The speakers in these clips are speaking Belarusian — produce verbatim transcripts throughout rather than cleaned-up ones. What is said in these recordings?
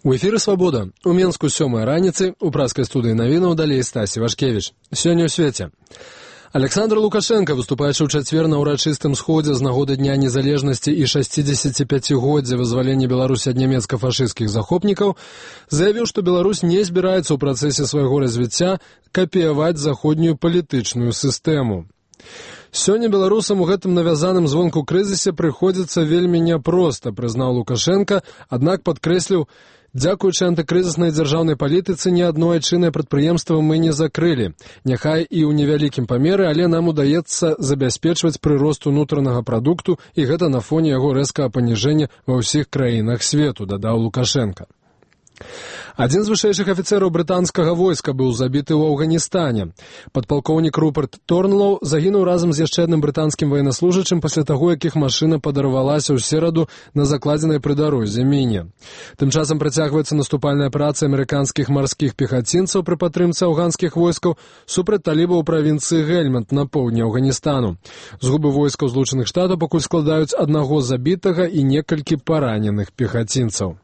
У эфіры «Свабода». У Менску сёмай раніцы, у праскай студыі навінаў далей Стасі Вашкевіч. Сёння ў свеце. Александр Лукашенко, выступаючы ў чацвер на ўрачыстым сходзе з нагоды Дня незалежнасці і шасцідзесяціпяцігоддзя вызвалення Беларусі ад нямецка-фашысцкіх захопнікаў, заявіў, што Беларусь не збіраецца ў працэсе свайго развіцця капіяваць заходнюю палітычную сістэму. Сёння беларусам у гэтым навязаным звонку крызісе прыходзіцца вельмі няпроста, прызнаў Лукашенко, аднак падкрэсліў, дзякуючы антыкрызіснай дзяржаўнай палітыцы ні адно айчыннае прадпрыемства мы не закрылі. Няхай і ў невялікім памеры, але нам удаецца забяспечваць прырост унутранага прадукту, і гэта на фоне яго рэзкага паніжэння ва ўсіх краінах свету, дадаў Лукашенко. Адзін з вышэйшых афіцэраў брытанскага войска быў забіты ў Афганістане. Падпалкоўнік Руперт Торнлоу загінуў разам з яшчэ адным брытанскім ваеннаслужачым пасля таго, як іх машына падарвалася ў сераду на закладзенай пры дарозе міне. Тым часам працягваецца наступальная праца амерыканскіх марскіх пехацінцаў пры падтрымцы афганскіх войскаў супраць талібаў у правінцыі Гельманд на поўдні Афганістана. Згубы войскаў Злучаных Штатаў пакуль складаюць аднаго забітага і некалькі параненых пехацінцаў.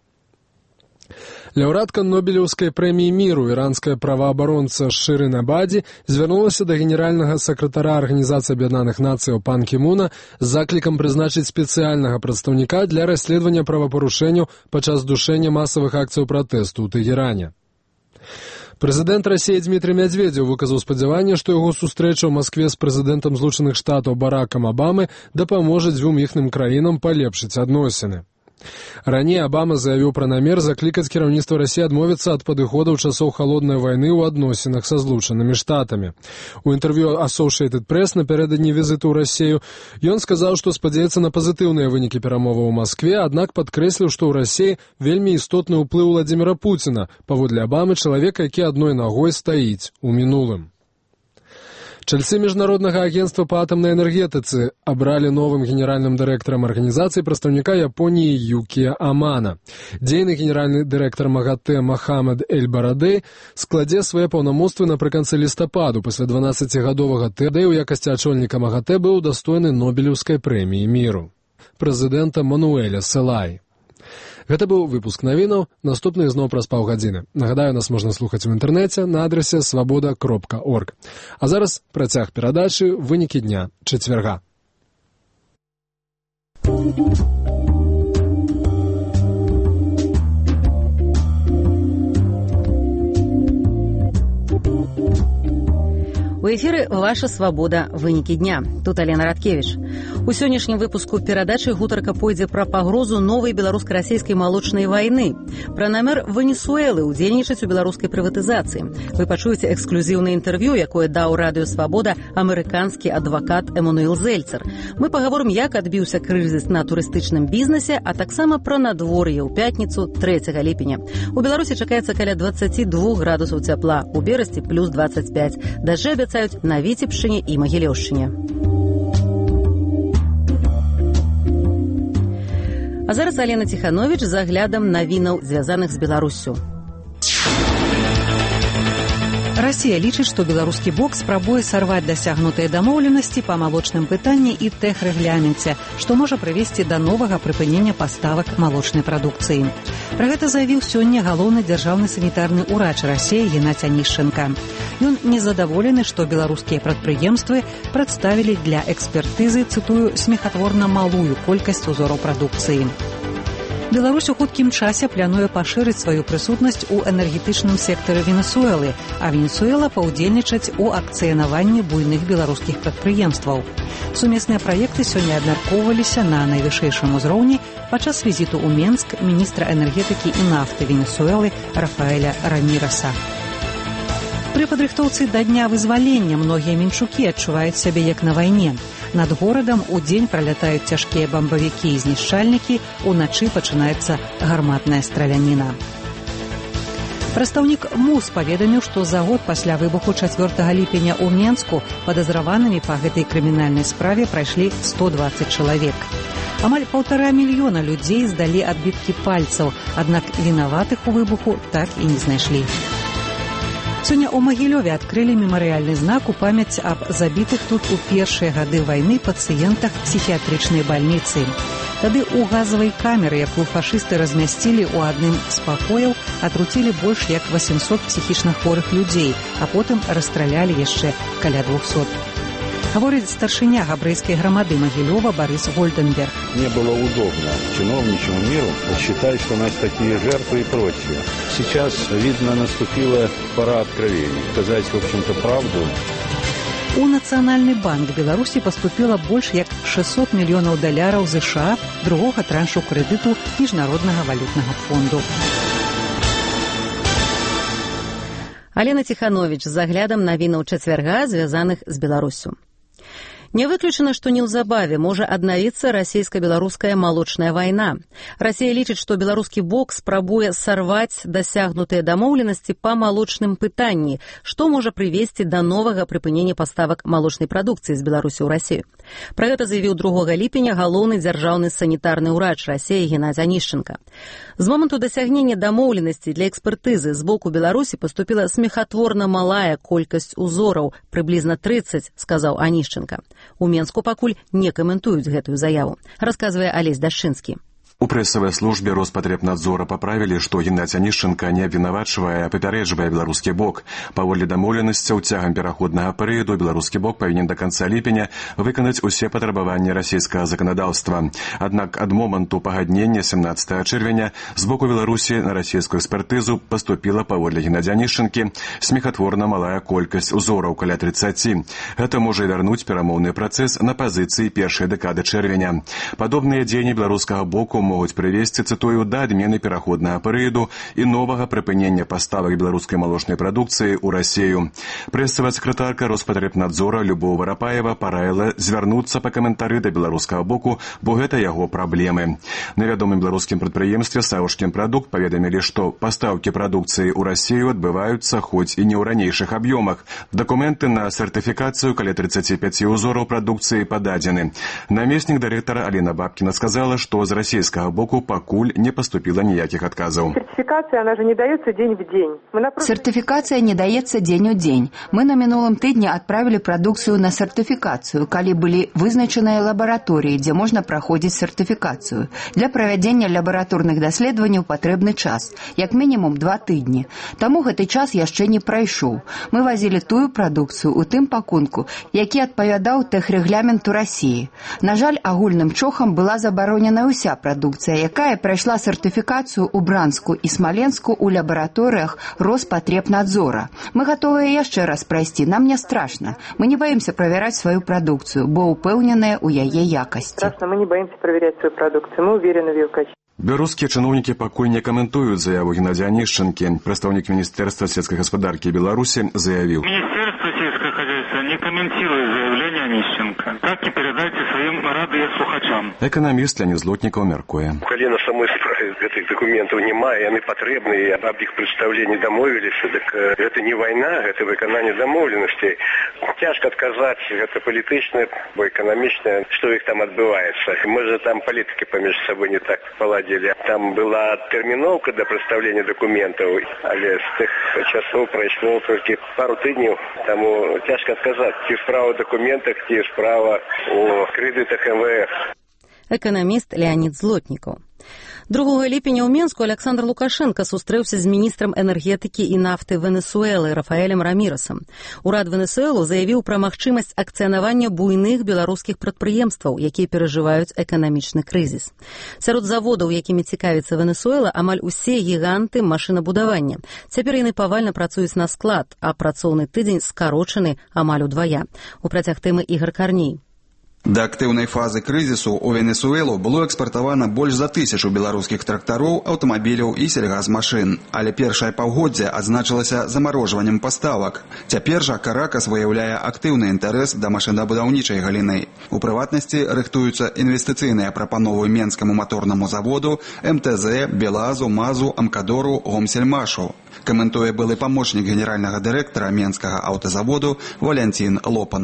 Лаўрэатка Нобелеўскай прэміі міру іранская праваабаронца Шырын Абаді звярнулася да генеральнага сакратара Арганізацыі Аб'яднаных Нацыяў Пан Кі Муна з заклікам прызначыць спецыяльнага прадстаўніка для расследавання правапарушэнняў падчас душэння масавых акцыяў пратэсту ў Тэгеране. Прэзідэнт Расіі Дмітрый Мядзведзеў выказаў спадзяванне, што яго сустрэча ў Маскве з прэзідэнтам Злучаных Штатаў Баракам Абамы дапаможа дзвюм іхным краінам палепшыць адносіны. Раней Абама заявіў пра намер заклікаць кіраўніцтва Расіі адмовіцца ад падыходаў часоў халоднай вайны ў адносінах са Злучанымі Штатамі. У інтэрв'ю Associated Press напярэдадні візіту ў Расію ён сказаў, што спадзяецца на пазітыўныя вынікі перамоваў у Маскве, аднак падкрэсліў, што ў Расіі вельмі істотны ўплыў Владзіміра Пуціна, паводле Абамы чалавека, які адной нагой стаіць у мінулым. Чальцы Міжнароднага агентства па атамнай энергетыцы абралі новым генеральным дырэктарам арганізацыі прадстаўніка Японіі Юкія Амана. Дзейны генеральны дырэктар МАГАТЭ Махамад Эль-Барадэй складзе свае паўнамоцтвы напрыканцы лістападу. Пасля дванаццацігадовага тэрміну ў якасці ачольніка МАГАТЭ быў удастойны Нобелеўскай прэміі міру. Прэзідэнта Мануэля Селай. Гэта быў выпуск навінаў, наступны зноў праз паўгадзіны. Нагадаю, нас можна слухаць у інтэрнэце на адрасе свабода кропка орг. А зараз працяг перадачы «Вынікі дня» чацвярга. У эфіры «Ваша свабода. Вынікі дня». Тут Алена Радкевіч. У сённяшнім выпуску перадачы гутарка пойдзе пра пагрозу новай беларуска-расійскай малочнай вайны, пра намер Венесуэлы ўдзельнічаць у беларускай прыватызацыі. Вы пачуеце эксклюзіўнае інтэрв'ю, якое даў радыё «Свабода» амерыканскі адвакат Эмануэл Зельцер. Мы пагаворым, як адбіўся крызіс на турыстычным бізнесе, а таксама пра надвор'е ў пятніцу трэцяга ліпеня. У Беларусі чакаецца каля дваццаць два градусаў цяпла, у Берасці плюс дваццаць пяць. Дажджы абяцаюць на Віцебшчыне і Магілёўшчыне. А зараз Алена Ціхановіч з аглядам навінаў, звязаных з Беларуссю. Расія лічыць, што беларускі бок спрабуе сарваць дасягнутыя дамоўленасці па малочным пытанні і тэхрэгляменце, што можа прывесці да новага прыпынення паставак малочнай прадукцыі. Пра гэта заявіў сёння галоўны дзяржаўны санітарны ўрач Расіі Геннадзь Анішчэнка. Ён незадаволены, што беларускія прадпрыемствы прадставілі для экспертызы, цытую, смехатворна малую колькасць узораў прадукцыі. Беларусь у хуткім часе плануе пашырыць сваю прысутнасць у энергетычным сектары Венесуэлы, а Венесуэла паўдзельнічаць у акцыянаванні буйных беларускіх прадпрыемстваў. Сумесныя праекты сёння абмяркоўваліся на найвышэйшым узроўні падчас візіту ў Менск міністра энергетыкі і нафты Венесуэлы Рафаэля Рамірэса. Пры падрыхтоўцы да дня вызвалення многія менчукі адчуваюць сябе як на вайне. Над горадам у дзень пралятаюць цяжкія бамбавікі і знішчальнікі, уначы пачынаецца гарматная страляніна. Прадстаўнік МУС паведаміў, што за год пасля выбуху чацвёртага ліпеня ў Менску падазраванымі па гэтай крымінальнай справе прайшлі сто дваццаць чалавек. Амаль паўтара мільёна людзей здалі адбіткі пальцаў, аднак вінаватых у выбуху так і не знайшлі. Сёння ў Магілёве адкрылі мемарыяльны знак у памяць аб забітых тут у першыя гады вайны пацыентах псіхіятрычнай бальніцы. Тады ў газавай камеры, якую фашысты размясцілі ў адным з пакояў, атруцілі больш як восемьсот псіхічна хворых людзей, а потым расстралялі яшчэ каля двухсот. Говорит старшиня габрэйской громады Могилева Борис Гольденберг. Не было удобно чиновничьему миру считать, что у нас такие жертвы и прочее. Сейчас, видно, наступила пора откровений. Сказать, в общем-то, правду. У Нацыянальны банк Беларусі поступила больш як шестьсот мільёнаў даляраў США другога траншу крэдыту Міжнароднага валютнага фонду. Алена Тиханович з заглядам навінаў чацвярга, звязаных з Беларусю. Не выключана, што неўзабаве можа аднавіцца расійска-беларуская малочная вайна. Расія лічыць, што беларускі бок спрабуе сарваць дасягнутыя дамоўленасці па малочным пытанні, што можа прывесці да новага прыпынення паставак малочнай прадукцыі з Беларусі ў Расію. Пра гэта заявіў другога ліпеня галоўны дзяржаўны санітарны ўрач Расіі Геннадзь Анішченка. З моманту дасягнення дамоўленасці для экспертызы з боку Беларусі паступіла смехатворна малая колькасць узораў, прыблізна тридцать, сказаў Анішченка. У Менску пакуль не каментуюць гэтую заяву, расказвае Алесь Дашчынскі. У прэсавай службе Роспатребнадзора паправілі, што Геннадзь Анішченка не абвінавачвае, а папярэджвае беларускі бок. Паводле дамоўленасцяў цягам пераходнага перыяду беларускі бок павінен да канца ліпеня выканаць усе патрабаванні расійскага заканадаўства. Аднак ад моманту пагаднення семнадцатага чэрвеня з боку Беларусі на расійскую экспертызу паступіла, паводле Геннадзя Анішченкі, смехатворна малая колькасць узораў, каля тридцати. Гэта можа вярнуць перамоўны працэс на пазіцыі першай дэкады чэрвеня. Падобныя дзеянні беларускага боку могуць прывесці, цытую, да адмены пераходнага перыяду і новага прыпынення паставак беларускай малочнай прадукцыі ў Расію. Прэсавая сакратарка Роспатребнадзора Любоў Варапаева параіла звярнуцца па каментары да беларускага боку, бо гэта яго праблемы. На вядомым беларускім прадпрыемстве «Савушкін прадукт» паведамілі, што пастаўкі прадукцыі ў Расію адбываюцца хоць і не ў ранейшых аб'ёмах. Дакументы на сертыфікацыю каля тридцати пяти узораў прадукцыі пададзены. Намеснік дырэктара Алена Бабкіна сказала, што з расійскага боку пакуль не поступило ніяких отказов. Сертификация, она же не дается день в день. Напротив... Сертификация не дается день у день. Мы на минулом тыдне отправили продукцию на сертификацию, калі были вызначенные лаборатории, где можно проходить сертификацию. Для проведения лабораторных даследований патрэбны час, як минимум два тыдні. Таму гэты час яшчэ не прайшоў. Мы возили тую продукцию у тым пакунку, які адпавядаў тэхрэгламенту России. На жаль, агульным чохам была забаронена ўся продукция, якая прайшла сертыфікацыю ў Бранску і Смаленску ў лабараторыях Роспатребнадзора. Мы готовыя яшчэ раз прайсці, нам не страшно. Мы не боимся проверять свою продукцию, бо упэўненыя ў яе якасці. Страшно, мы не боимся проверять свою продукцию, мы уверены в ее качестве. Беларускія чыноўнікі пакуль не каментуюць заяву Геннадзя Анішченкі. Прадстаўнік Міністэрства сельскай гаспадаркі Беларусі заявіў: Министерство сельского хозяйства не комментирует заявление Анішченка. Так и передайте своим радыёслухачам. Эканаміст Леонид Злотнікаў мяркуе. Калі на самой справе гэтых дакументаў няма, яны патрэбныя, аб іх прадстаўленні дамовіліся, так гэта не вайна, гэта выкананне дамоўленасцей. Цяжка адказаць, гэта палітычнае, бо эканамічнае, што іх там адбываецца. Можа, там палітыкі паміж сабой не так паладзілі. Там была тэрміноўка да прадстаўлення дакументаў, але з тых часоў прайшло толькі пару тыдняў, таму цяжка адказаць, ці справа ў дакументах, ці справа ў крэдытах эм вэ эф. Эканаміст Леонид Злотнікаў. другога ліпеня ў Менску Александр Лукашенко сустрэўся з міністрам энергетыкі і нафты Венесуэлы Рафаэлем Рамірасам. Урад Венесуэлу заявіў пра магчымасць акцыянавання буйных беларускіх прадпрыемстваў, якія перажываюць эканамічны крызіс. Сярод заводаў, якімі цікавіцца Венесуэла, амаль усе гіганты машынабудавання. Цяпер яны павальна працуюць на склад, а працоўны тыдзень скарочаны амаль удвая. У працяг тэмы Ігор Карней. Да актыўнай фазы крызісу ў Венесуэлу было экспартавана больш за тысячу беларускіх трактароў, аўтамабіляў і сельгазмашын. Але першае паўгоддзе адзначылася замарожваннем паставак. Цяпер жа Каракас выяўляе актыўны інтарэс да машынабудаўнічай галіны. У прыватнасці рыхтуюцца інвестыцыйныя прапановы Менскаму маторнаму заводу, эм тэ зэ, Белазу, Мазу, Амкадору, Гомсельмашу. Каментуе былы памочнік генеральнага дырэктара Менскага аўтазаводу Валянцін Лопан. Не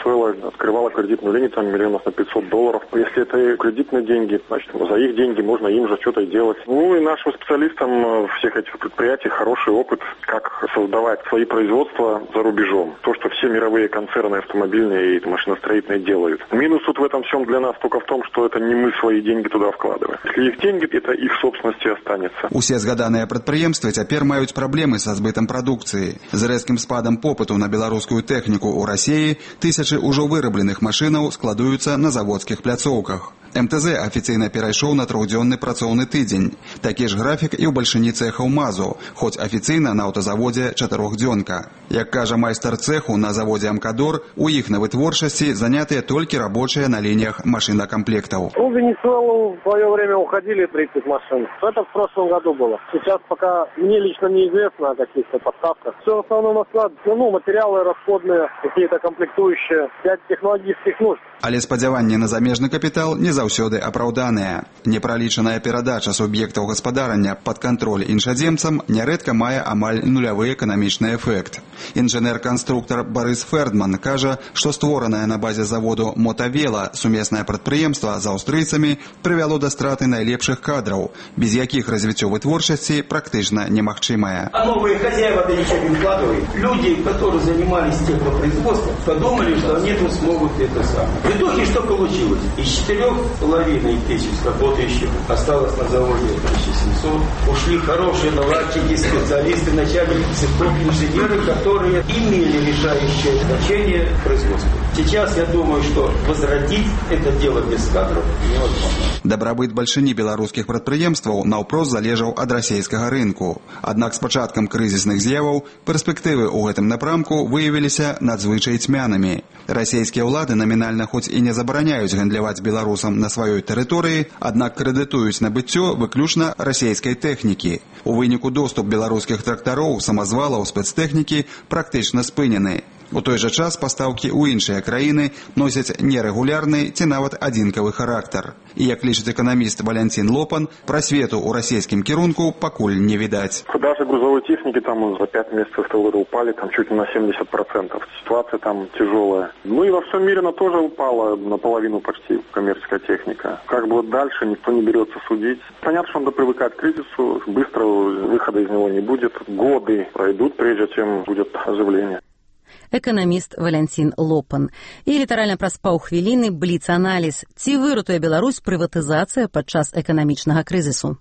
Венесуэла открывала кредитную линию там миллионов на пятьсот долларов. Если это кредитные деньги, значит, за их деньги можно им же что-то делать. Ну и нашим специалистам всех этих предприятий хороший опыт, как создавать свои производства за рубежом. То, что все мировые концерны автомобильные и машиностроительные делают. Минус тут в этом всем для нас только в том, что это не мы свои деньги туда вкладываем. Если их деньги, это их собственности останется. Усе згаданыя прадпрыемствы цяпер маюць праблемы са збытам прадукцыі. З рэзкім спадам попыту на беларускую тэхніку ў Расіі тысячы ўжо вырабленых машынаў складуюцца на заводскіх пляцоўках. эм тэ зэ афіцыйна перайшоў на трохдзённы працоўны тыдзень. Такі ж графік і ў бальшыні цэхаў МАЗу, хоць афіцыйна на аўтазаводзе чатырохдзёнка. Як кажа майстар цэху на заводзе Амкадор, у іх на вытворчасці занятыя толькі рабочыя на лініях машинокомплектов. В Венесуэлу в свое время уходили тридцать машин. Это в прошлом году было. Сейчас пока мне лично неизвестно о каких-то поставках. Все в основном на склад, ну, материалы расходные, какие-то комплектующие, для технологических нужд. Але спадзяванні на замежны капітал не заўсёды апраўданыя. Непралічаная перадача суб'ектаў гаспадарання пад кантроль іншадземцам нярэдка мае амаль нулявы эканамічны эфект. Інжынер-канструктар Барыс Фердман кажа, што створаная на базе заводу Мотавела сумеснае прадпрыемства з аўстрыйцамі прывяло да страты найлепшых кадраў, без якіх развіццё вытворчасці практычна немагчымае. А новые хозяева да ничего не вкладывают. Люди, которые занимались технопроизводством, подумали, что они тут смогут это самое. В итоге что получилось? Из четырех с половиной тысяч работающих осталось на заводе тысяча семьсот. Ушли хорошие наладчики, специалисты, начальники цехов, инженеры, которые имели решающее значение в производстве. Сейчас я думаю, что возродить это дело без кадров невозможно. Дабрабыт бальшыні беларускіх прадпрыемстваў наўпрост залежаў ад расійскага рынку. Аднак з пачаткам крызісных з'яваў перспектывы ў гэтым напрамку выявіліся надзвычай цьмянымі. Расійскія ўлады намінальна хоць і не забараняюць гандляваць беларусам на сваёй тэрыторыі, аднак крэдытуюць набыццё выключна расійскай тэхнікі. У выніку доступ беларускіх трактароў, самазвалаў, спецтэхнікі практычна спынены. У той жа час пастаўкі ў іншыя краіны носяць нерэгулярны ці нават адзінкавы характар. І, як лічыць эканаміст Валянцін Лопан, прасвету ў расійскім кірунку пакуль не відаць. Продажи грузовой техники там за пять месяцев ТВР упали там чуть ли на семьдесят процентов. Ситуация там тяжелая. Ну и во всем мире она тоже упала наполовину почти коммерческая техника. Как бы вот дальше никто не берется судить. Понятно, что надо привыкать к кризису, быстро выхода из него не будет. Годы пройдут, прежде чем будет оживление. Эканаміст Валянцін Лопан. І літаральна праз паўхвіліны бліц-аналіз. Ці выратуе Беларусь прыватызацыя падчас эканамічнага крызісу?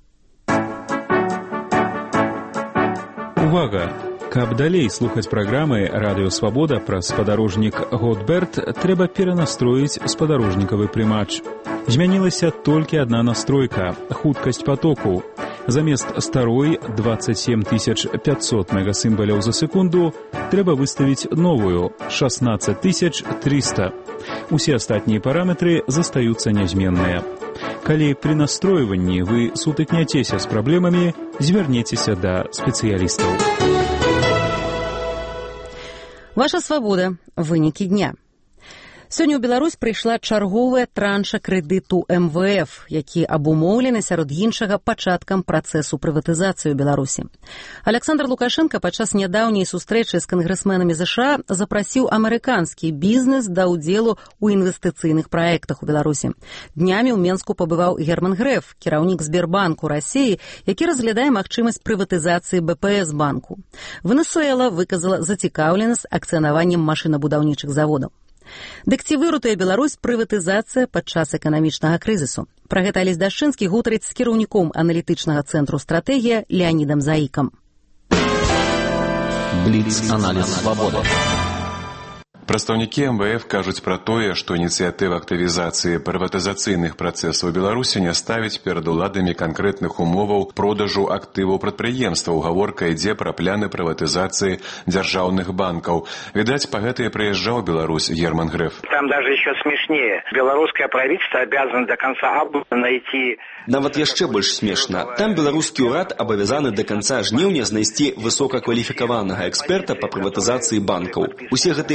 Увага! Каб далей слухаць праграмы «Радыё Свабода» пра спадарожнік Готберт, трэба перанастроіць спадарожнікавы прымач. Змянілася толькі адна настройка – хуткасць патоку. Замест старой двадцать семь тысяч пятьсот мегасімбаляў за секунду трэба выставіць новую – шестнадцать тысяч триста. Усе астатнія параметры застаюцца нязменныя. Калі пры настройванні вы сутыкняцеся з праблемамі, звярнецеся да спецыялістаў. Ваша свабода. Вынікі дня. Сёння ў Беларусь прыйшла чарговая транша крэдыту эм вэ эф, які абумоўлены сярод іншага пачаткам працэсу прыватызацыі ў Беларусі. Александр Лукашенко падчас нядаўняй сустрэчы з кангрэсменамі ЗША запрасіў амерыканскі бізнес да ўдзелу ў інвестыцыйных праектах у Беларусі. Днямі ў Менску пабываў Герман Грэф, кіраўнік Сбербанку Расіі, які разглядае магчымасць прыватызацыі бэ пэ эс банку. Венесуэла выказала зацікаўленасць акцыянаваннем машынабудаўнічых заводаў. Дык ці выратуе Беларусь прыватызацыя падчас эканамічнага крызісу? Пра гэта Алесь Дашчынскі гутарыць з кіраўніком аналітычнага цэнтру «Стратэгія» Леанідам Заікам. Бліц-аналіз «Свабода». Прадстаўнікі эм вэ эф кажуць пра тое, што ініцыятыва актывізацыі прыватызацыйных працэсаў у Беларусі не ставіць перад уладамі канкрэтных умоваў продажу актываў прадпрыемстваў. Гаворка ідзе пра пляны прыватызацыі дзяржаўных банкаў. Відаць, па гэта і прыязджаў Беларусь Герман Грэф. Там даже еще смешнее. Белорусское правительство обязано до конца августа найти... Нават яшчэ больш смешна. Там беларускі ўрад абавязаны да канца жніўня знайсці высокакваліфікаванага эксперта па прыватызацыі банкаў. Усе гэтыя пазіцыі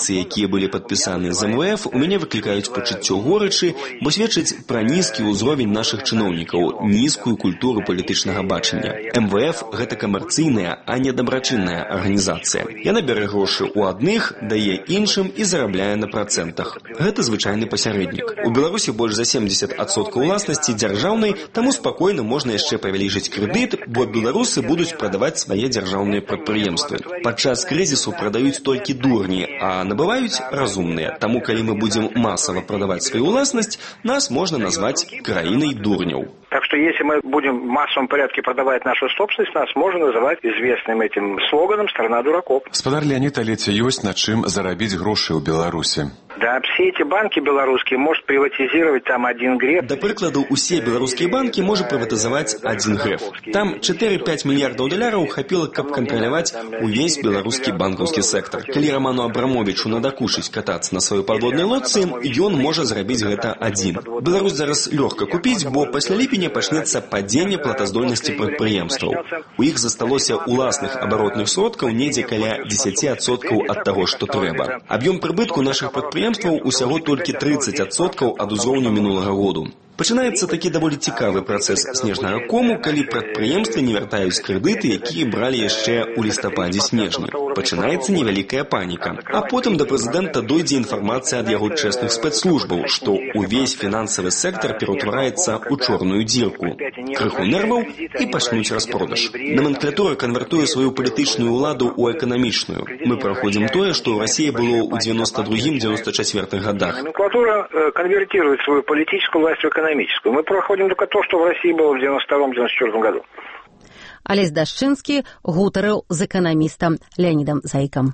петыцыі, якія былі падпісаны з эм вэ эф, у мяне выклікаюць пачуццё горычы, бо сведчыць пра нізкі ўзровень нашых чыноўнікаў, нізкую культуру палітычнага бачання. эм вэ эф – гэта камерцыйная, а не дабрачынная арганізацыя. Яна бярэ грошы ў адных, дае іншым і зарабляе на працэнтах. Гэта звычайны пасярэднік. У Беларусі больш за семдзесят адсоткаў уласнасці дзяржаўнай, таму спакойна можна яшчэ павялічыць крэдыт, бо беларусы будуць прадаваць свае дзяржаўныя прадпрыемствы. Падчас крызісу прадаюць толькі дурні, а набываюць разумныя. Таму, калі мы будзем масава прадаваць сваю уласнасць, нас можна назваць краінай дурняў. Так что если мы будем в массовом порядке продавать нашу собственность, нас можно называть известным этим слоганом «Страна дураков». Спадар Леонид, але ці ёсць над чым зарабіць грошы ў Беларуси? Да, все эти банки белорусские может приватизировать там один греф. Да прыкладу, усе беларускія банкі можа прыватызаваць адзін греф. Там чатыры-пяць мільярдаў даляраў хапіла, каб кантраляваць увесь беларускі банкаўскі сектор. Калі Роману Абрамовичу надакучыць катацца на сваёй падводнай лодцы, ён можа зрабіць гэта адзін. Беларусь зараз лёгка купіць, бо пасля ліпеня пачнецца падзенне платаздольнасці прадпрыемстваў. У іх засталося уласных абаротных сродкаў недзе каля дзесяць адсоткаў ад таго, што трэба. Аб'ём прыбытку нашых прадпрыемстваў усяго толькі трыццаць адсоткаў ад узроўню мінулага году. Пачынаецца такі даволі цікавы працэс снежнага кому, калі прадпрыемствы не вяртаюць крэдыты, якія бралі яшчэ ў лістападзе-снежні. Пачынаецца невялікая паніка. А потым да прэзідэнта дойдзе інфармацыя ад яго чэсных спецслужбаў, што ўвесь фінансавы сектар пераўтвараецца ў чорную дзірку. Крыху нерваў і пачнуць распродаж. Номенклатура канвертуе сваю палітычную ўладу ў эканамічную. Мы праходзім тое, што ў Расіі было ў девяносто другим — девяносто четвёртых годах. Номенклатура конвертирует свою политическую власть в экономическую. Мы проходим только то, что в России было в девяносто втором — девяносто четвёртом году. Алесь Дашчынскі гутарыў з эканамістам Леонидом Заиком.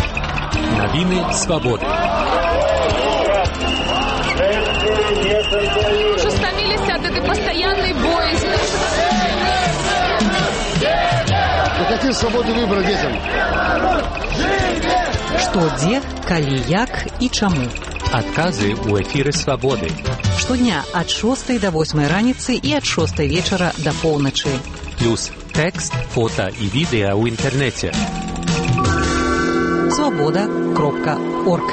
Новины свободы. Уже стомились от этой постоянной боязни. Вы хотите свободы выбора детям? Што, дзе, калі, як і чаму. Адказы ў эфіры свабоды. Штодня ад шостай да восьмай раніцы і ад шостай вечара да поўначы. Плюс тэкст, фота і відэа ў інтэрнэце. свобода кропка орг.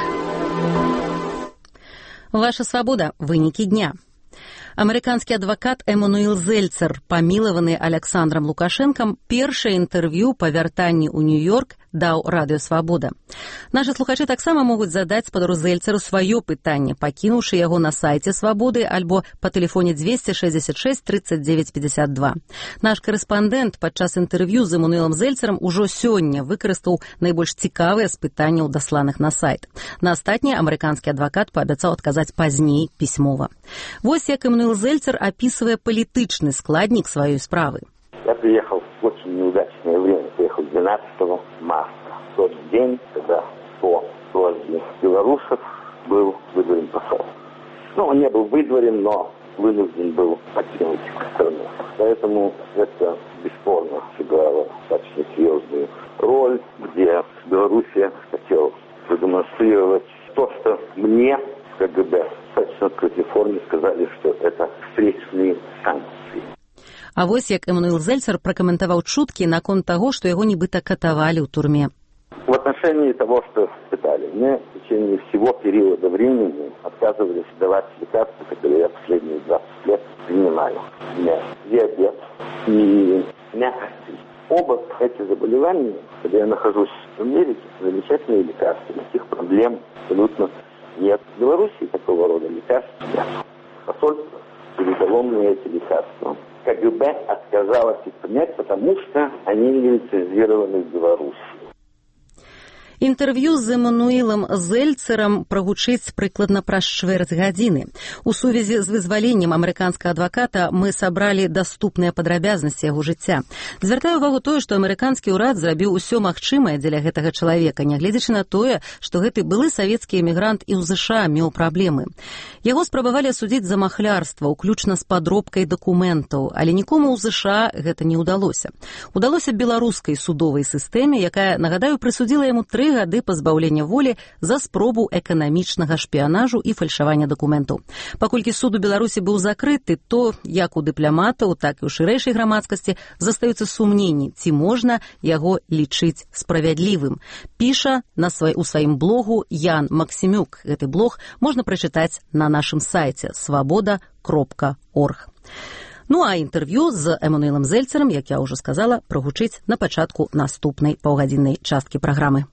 Ваша свобода. Вынікі дня. Амерыканскі адвакат Эммануэл Зельцер, памілаваны Александром Лукашенком, першае інтэрв'ю па вяртанні ў Нью-Йорк даў радыё «Свабода». Нашы слухачы таксама могуць задаць спадару Зельцеру сваё пытанне, пакінуўшы яго на сайце «Свабоды» альбо па тэлефоне двести шестьдесят шесть тридцать девять пятьдесят два. Наш корэспандэнт падчас інтэрв'ю з Эммануэлем Зельцером ужо сёння выкарыстаў найбольш цікавыя з пытанняў, дасланых на сайт. На астатняе амерыканскі адвакат паабяцаў адказаць пазней пісьмова. Вось як Эммануэл Зельцер описывая политичный складник своей справы. Я приехал в очень неудачное время. Приехал двенадцатого марта. В тот день, когда по просьбе белорусов был выдворен посол. Ну, он не был выдворен, но вынужден был покинуть страну. Поэтому это бесспорно сыграло достаточно серьезную роль, где Белоруссия хотела продемонстрировать то, что мне КГБ в достаточно открытой форме сказали, что это встречные санкции. А вось як Эммануэл Зельцер пракаментаваў чуткі наконт таго, што яго нібыта катавалі ў турме. В отношении того, что пытали, мне в течение всего периода времени отказывались давать лекарства, которые я последние двадцать лет принимаю. У меня диабет и мякость. Оба эти заболевания, когда я нахожусь в Америке, замечательные лекарства, никаких проблем абсолютно нет. В Беларуси такого рода лекарств нет. Посольство передало мне эти лекарства. КГБ отказалось их принять, потому что они не лицензированы в Беларуси. Інтэрв'ю з Эммануэлем Зельцерам прагучыць прыкладна праз чвэрць гадзіны. У сувязі з вызваленнем амерыканскага адваката мы сабралі даступныя падрабязнасці яго жыцця. Звяртаю ўвагу тое, што амерыканскі ўрад зрабіў усё магчымае дзеля гэтага чалавека, нягледзячы на тое, што гэты былы савецкі эмігрант і ў ЗША меў праблемы. Яго спрабавалі асудзіць за махлярства, уключна з падробкай дакументаў, але нікому ў ЗША гэта не ўдалося. Удалося беларускай судовай сістэме, якая, нагадаю, прысудзіла яму тры тры гады пазбаўлення волі за спробу эканамічнага шпіянажу і фальшавання дакументаў. Паколькі суд у Беларусі быў закрыты, то як у дыпламатаў, так і ў шырэйшай грамадскасці застаюцца сумненні, ці можна яго лічыць справядлівым. Піша на свай, у сваім блогу Ян Максімюк. Гэты блог можна прачытаць на нашым сайце свабода кропка орг. Ну а інтэрв'ю з Эмануэлам Зельцерам, як я ўжо сказала, прагучыць на пачатку наступнай паўгадзіннай часткі праграмы.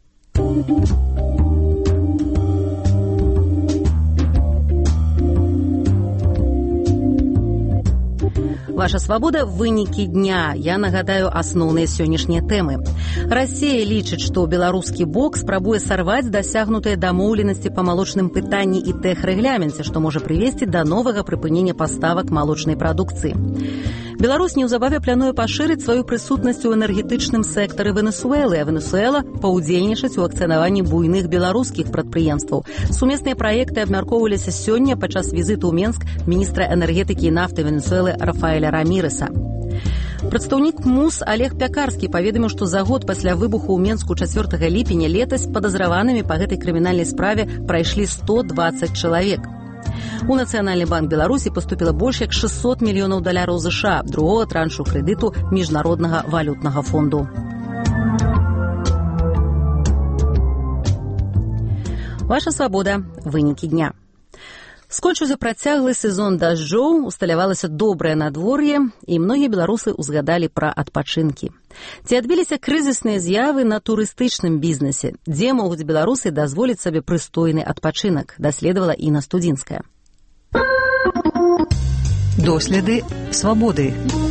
Ваша свабода – вынікі дня. Я нагадаю асноўныя сённяшнія тэмы. Расія лічыць, што беларускі бок спрабуе сарваць дасягнутыя дамоўленасці па малочным пытанні і тэхрэгляменце, што можа прывесці да новага прыпынення паставак малочнай прадукцыі. Беларусь неўзабаве плануе пашырыць сваю прысутнасць у энергетычным сектары Венесуэлы, а Венесуэла паўдзельнічаць у акцыянаванні буйных беларускіх прадпрыемстваў. Сумесныя праекты абмяркоўваліся сёння падчас візіту ў Менск міністра энергетыкі і нафты Венесуэлы Рафаэля Рамірэса. Прадстаўнік МУС Олег Пякарскі паведаміў, што за год пасля выбуху ў Менску чацвёртага ліпеня летась падазраванымі па гэтай крымінальнай справе прайшлі сто дваццаць чалавек. У Нацыянальны банк Беларусі паступіла больш як шэсцьсот мільёнаў даляраў ЗША, другога траншу крэдыту Міжнароднага валютнага фонду. Ваша свабода. Вынікі дня. Скончыўся працяглы сезон дажджоў, усталявалася добрае надвор'е, і многія беларусы ўзгадалі пра адпачынкі. Ці адбіліся крызісныя з'явы на турыстычным бізнесе? Дзе могуць беларусы дазволіць сабе прыстойны адпачынак? Даследавала Інна Студзінская. Доследы свабоды.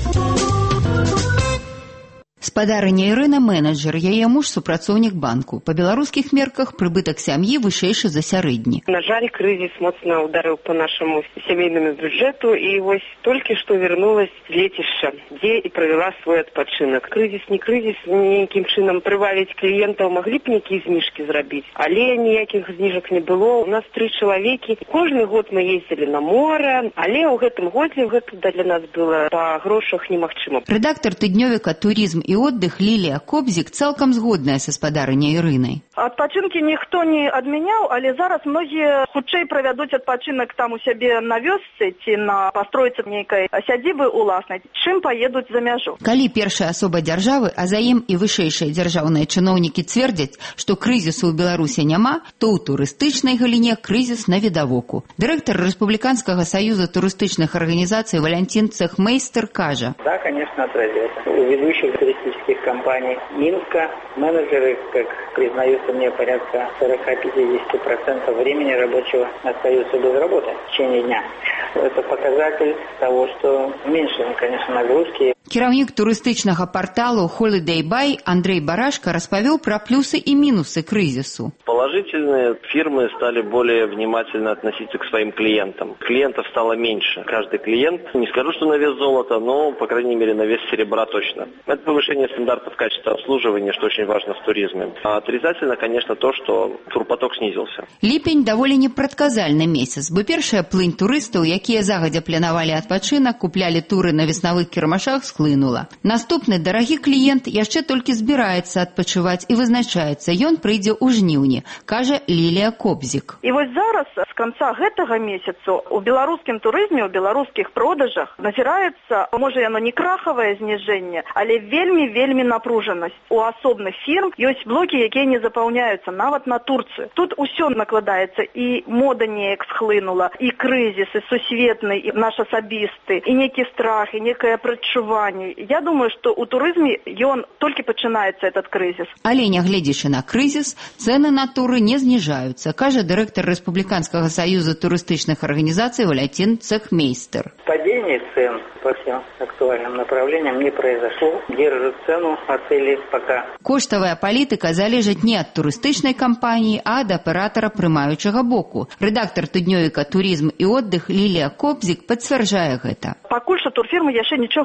Спадарыня Ірына менеджер, яе муж супрацоўнік банку. Па беларускіх мерках прыбытак сям'і вышэйшы за сярэдні. На жаль, крызіс моцна ударыў по нашаму сямейнаму бюджэту, і вось толькі што вярнулась лецішча, дзе і правяла свой адпачынак. Крызіс не крызіс, ніякім чынам прывабіць кліентаў маглі б нейкія зніжкі зрабіць, але ніякіх зніжак не было. У нас тры чалавекі. Кожны год мы ездзілі на море, але ў гэтым годзе гэта для нас было па грошах немагчыма. Рэдактар тыднёвіка «Туризм і отдых» Лілія Кобзік цалкам згодная са спадарыняй Ірынай. Адпачынкі ніхто не адмяняў, але зараз многія хутчэй правядуць адпачынак там у сябе на вёсцы ці на пастройцы нейкай сядзібы уласнай, чым паедуць за мяжу. Калі першая асоба дзяржавы, а за ім і вышэйшыя дзяржаўныя чыноўнікі цвердзяць, што крызісу ў Беларусі няма, то ў турыстычнай галіне крызіс навідавоку. Дырэктар Рэспубліканскага саюза турыстычных арганізацый Валентин Цехмейстер кажа: Да, конечно, отразится. У ведущих туристических компаний Минска менеджеры, как признаются мне, порядка сорок-пятьдесят процентов времени рабочего остаются без работы в течение дня. Это показатель того, что уменьшены, конечно, нагрузки. Кіраўнік турыстычнага парталу Holiday Buy Андрей Барашка распавёў пра плюсы и минусы кризису. Положительные, фирмы стали более внимательно относиться к своим клиентам. Клиентов стало меньше. Каждый клиент, не скажу, что на вес золота, но, по крайней мере, на вес серебра точно. Это повышение стандартов качества обслуживания, что очень важно в туризме. А отрицательно, конечно, то, что турпоток снизился. Ліпень даволі непрадказальны месяц, бо першая плынь турыстаў, якія загадзя планавалі адпачынак, куплялі туры на веснавых кірмашах, схлынула. Наступны дарагі кліент яшчэ толькі збіраецца адпачываць і вызначаецца, ён прыйдзе ў жніўні, кажа Лілія Кобзік. І вось зараз, з канца гэтага месяцу, у беларускім турызме, у беларускіх продажах назіраецца, можа яно не крахавае зніжэнне, але вельмі-вельмі напружанасць. У асобных фірм ёсць блокі, якія не запаўняюцца, нават на Турцыю. Тут усё накладаецца, і мода неяк схлынула, і крызіс, і сусветны, і наш асабісты, і нейкі страх, і некае прадчуванне. Я думаю, што ў турызме ён толькі пачынаецца, этот крызіс. Але нягледзячы на крызіс, цэны на туры не зніжаюцца, кажа дырэктар Рэспубліканскага саюза турыстычных арганізацый Валентин Цехмейстер. Падение цен по всем актуальным направлениям не произошло. Держат цену отели пока. Коштавая палітыка залежыць не ад турыстычнай кампаніі, а ад аператара прымаючага боку. Рэдактар тыднёвіка «Туризм і отдых» Лілія Кобзік пацвярджае гэта. Пакуль што турфірмы яшчэ нічога не прапануюць.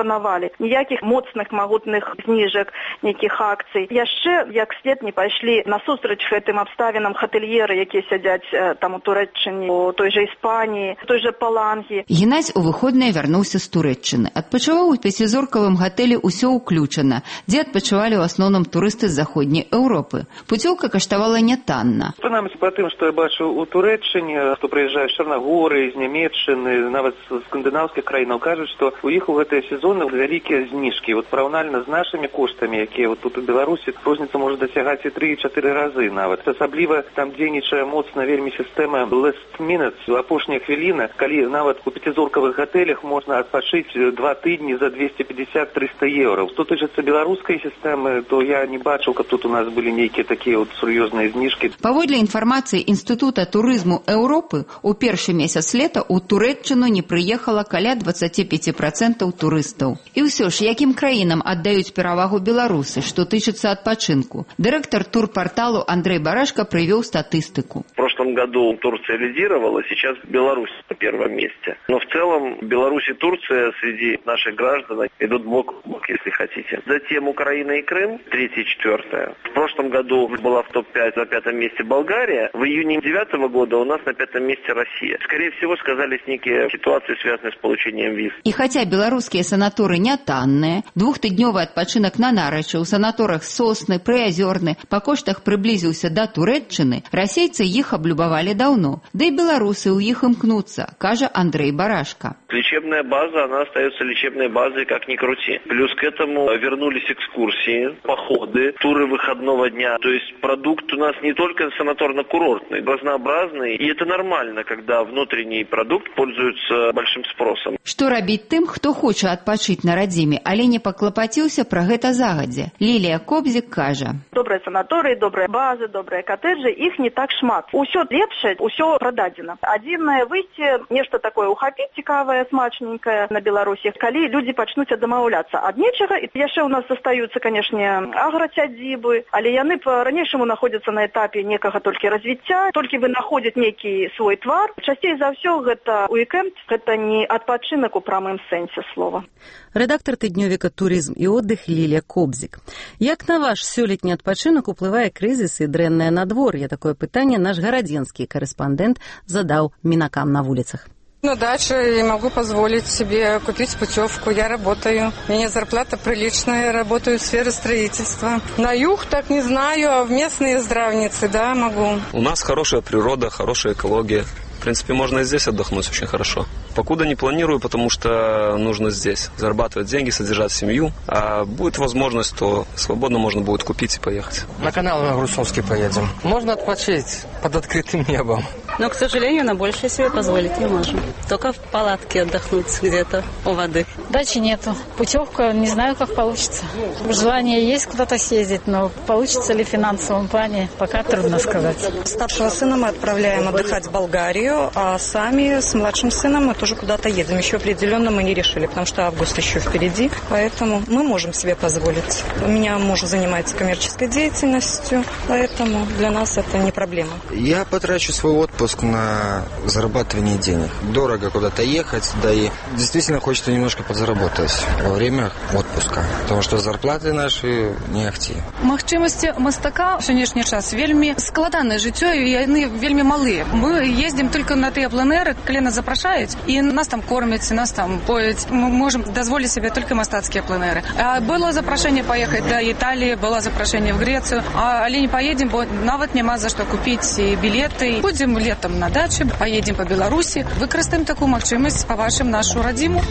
запланавалі. Ніякіх моцных магутных зніжак, нейкіх акцый. Яшчэ як след не пайшлі насустрач гэтым абставінам хатэльеры, якія сядзяць там у Турэччыне, у той жа Іспаніі, у той жа Палангі. Геннадзь у выходныя вярнуўся з Турэччыны. Адпачываў у пяцізоркавым гатэлі ўсё ўключана, дзе адпачывалі ў асноўным турысты з заходняй Еўропы. Пуцёўка каштавала нятанна. Прынамсі па тым, што я бачу у Турэччыне, хто прыязджае з Чарнагорыі, з Нямецчыны, нават з скандынаўскіх краінаў, кажуць, што у іх у гэтыя сезоны вялікія зніжкі. Вот параўнальна з нашымі коштамі, якія вот тут у Беларусі, розніца можа дасягаць і тры-чатыры разы нават. Асабліва там дзейнічае моцна вельмі сістэма last minutes, апошняя хвіліна, калі нават у пяцізоркавых гатэлях можна адпачыць два тыдні за двести пятьдесят - триста еўра. Што тычыцца беларускай сістэмы, то я не бачыў, каб тут у нас былі нейкія такія вот сур'ёзныя зніжкі. Паводле інфармацыі Інстытута турызму Еўропы, у першы месяц лета ў Турэччыну не прыехала каля двадцать пять процентов турыстаў. І ўсё ж, якім краінам аддаюць перавагу беларусы, што тычыцца адпачынку? Дырэктар турпарталу Андрей Барашка привел статистику. В прошлом году Турция лидировала, сейчас Беларусь на первом месте. Но в целом Беларусь и Турция среди наших граждан идут бок в бок, если хотите. Затем Украина и Крым, третье и четвертое. В прошлом году была в топ пять на пятом месте Болгария. В июне девятого года у нас на пятом месте Россия. Скорее всего, сказались некие ситуации, связанные с получением виз. И хотя белорусские санаторы не танные, двухтыднёвый отпочинок на Нарачы у санаторах Сосны, Прыазёрны по коштах приблизился до Турэччыны, расейцы их облюбовали давно. Да и белорусы у их имкнутся, кажа Андрей Барашка. Лечебная база, она остается лечебной базой, как ни крути. Плюс к этому вернулись экскурсии, походы, туры выходного дня. То есть продукт у нас не только санаторно-курортный, разнообразный. И это нормально, когда внутренний продукт пользуется большим спросом. Что рабіць тым, хто хоча адпачыць на радзіме, але не паклапаціўся пра гэта загадзя? Лілія Кобзік кажа. Добрыя санаторыі, добрыя базы, добрыя катэджы, іх не так шмат. Усё лепшае, усё прададзена. Адзінае выйсце, нешта такое ухапіць цікавае, смачненькае на Беларусі, калі людзі пачнуць адмаўляцца ад нечага. І яшчэ у нас застаюцца, канешне, аграцядзібы, але яны па-ранейшаму находзяцца на этапе некага толькі развіцця, толькі вынаходзяць нейкі свой твар. Часцей за ўсё гэта уикенд, гэта не адпачынак у прамым сэнсе слова. Рэдактар тыднёвіка «Турызм і отдых» Лілія Кобзік. Як на ваш сёлетні адпачынак уплывае крызіс і дрэннае надвор'е? Такое пытанне наш гарадзенскі корэспандэнт задаў мінакам на вуліцах. На даче я могу позволить себе купить путевку. Я работаю. У меня зарплата приличная. Я работаю в сфере строительства. На юг так не знаю, а в местные здравницы, да, могу. У нас хорошая природа, хорошая экология. В принципе, можно и здесь отдохнуть очень хорошо. Покуда не планирую, потому что нужно здесь зарабатывать деньги, содержать семью. А будет возможность, то свободно можно будет купить и поехать. На канал на Грушевский поедем. Можно отпочить под открытым небом. Но, к сожалению, на большее себе позволить не можем. Только в палатке отдохнуть где-то у воды. Дачи нету. Путевка, не знаю, как получится. Желание есть куда-то съездить, но получится ли в финансовом плане, пока трудно сказать. Старшего сына мы отправляем отдыхать в Болгарию, а сами с младшим сыном мы тоже куда-то едем. Еще определенно мы не решили, потому что август еще впереди, поэтому мы можем себе позволить. У меня муж занимается коммерческой деятельностью, поэтому для нас это не проблема. Я потрачу свой отпуск на зарабатывание денег. Дорого куда-то ехать, да и действительно хочется немножко подзаработать во время отпуска, потому что зарплаты наши не ахти. Магчымасці мастака в сённяшні час вельмі складанае жыццё, і яны вельмі малыя. Мы ездим только на тыя пленэры, калі нас запрашаюць, і нас там кормяць, нас там пояць. Мы можем дазволіць себе только мастацкія пленэры. А было запрашэнне поехать до Італіі, было запрашэнне в Грецию, а, але не поедем, бо нават няма за што купіць билеты. Будем летом на даче, поедем по Беларусі, выкарыстаем такую магчымасць па вашым нашу радзіму.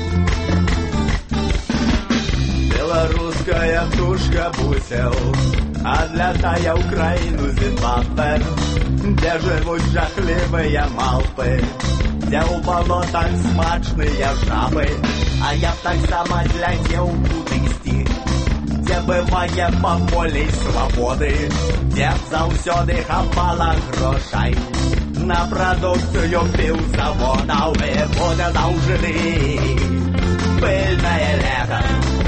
Белорусская тушка бусел, отлетая Украину Зимбабве, где живут жахливые малпы, где у болотах смачные жабы, а я так само глядел кудысти, где быває по волі свободи, де завсёди хапала грошей, на продукцию пивзавода, ви буде должны пыльное лето.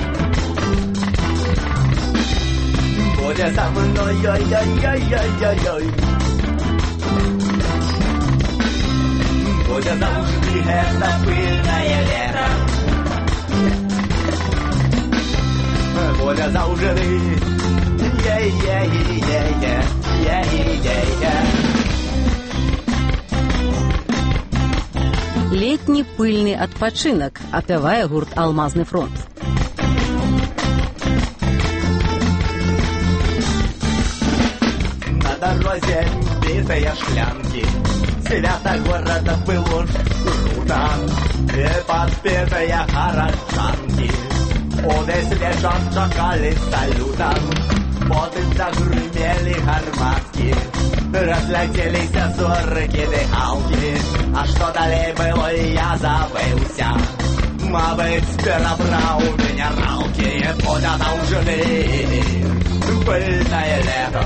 Будет со мной, ой-ой-ой-ой-ой-ой. Будет должны это пыльное лето. задолжены. Летні пыльны адпачынак, апявае гурт «Алмазны фронт». На дороге битые шклянки, свято города было круто, и подпетые горожанки увесь вечер чакали салютом. Вот и загремели гарматки, разлетелись сорки дыхалки. А что далее было, я забылся. Мабыть, перебрал минералки, куда должны пыльное лето.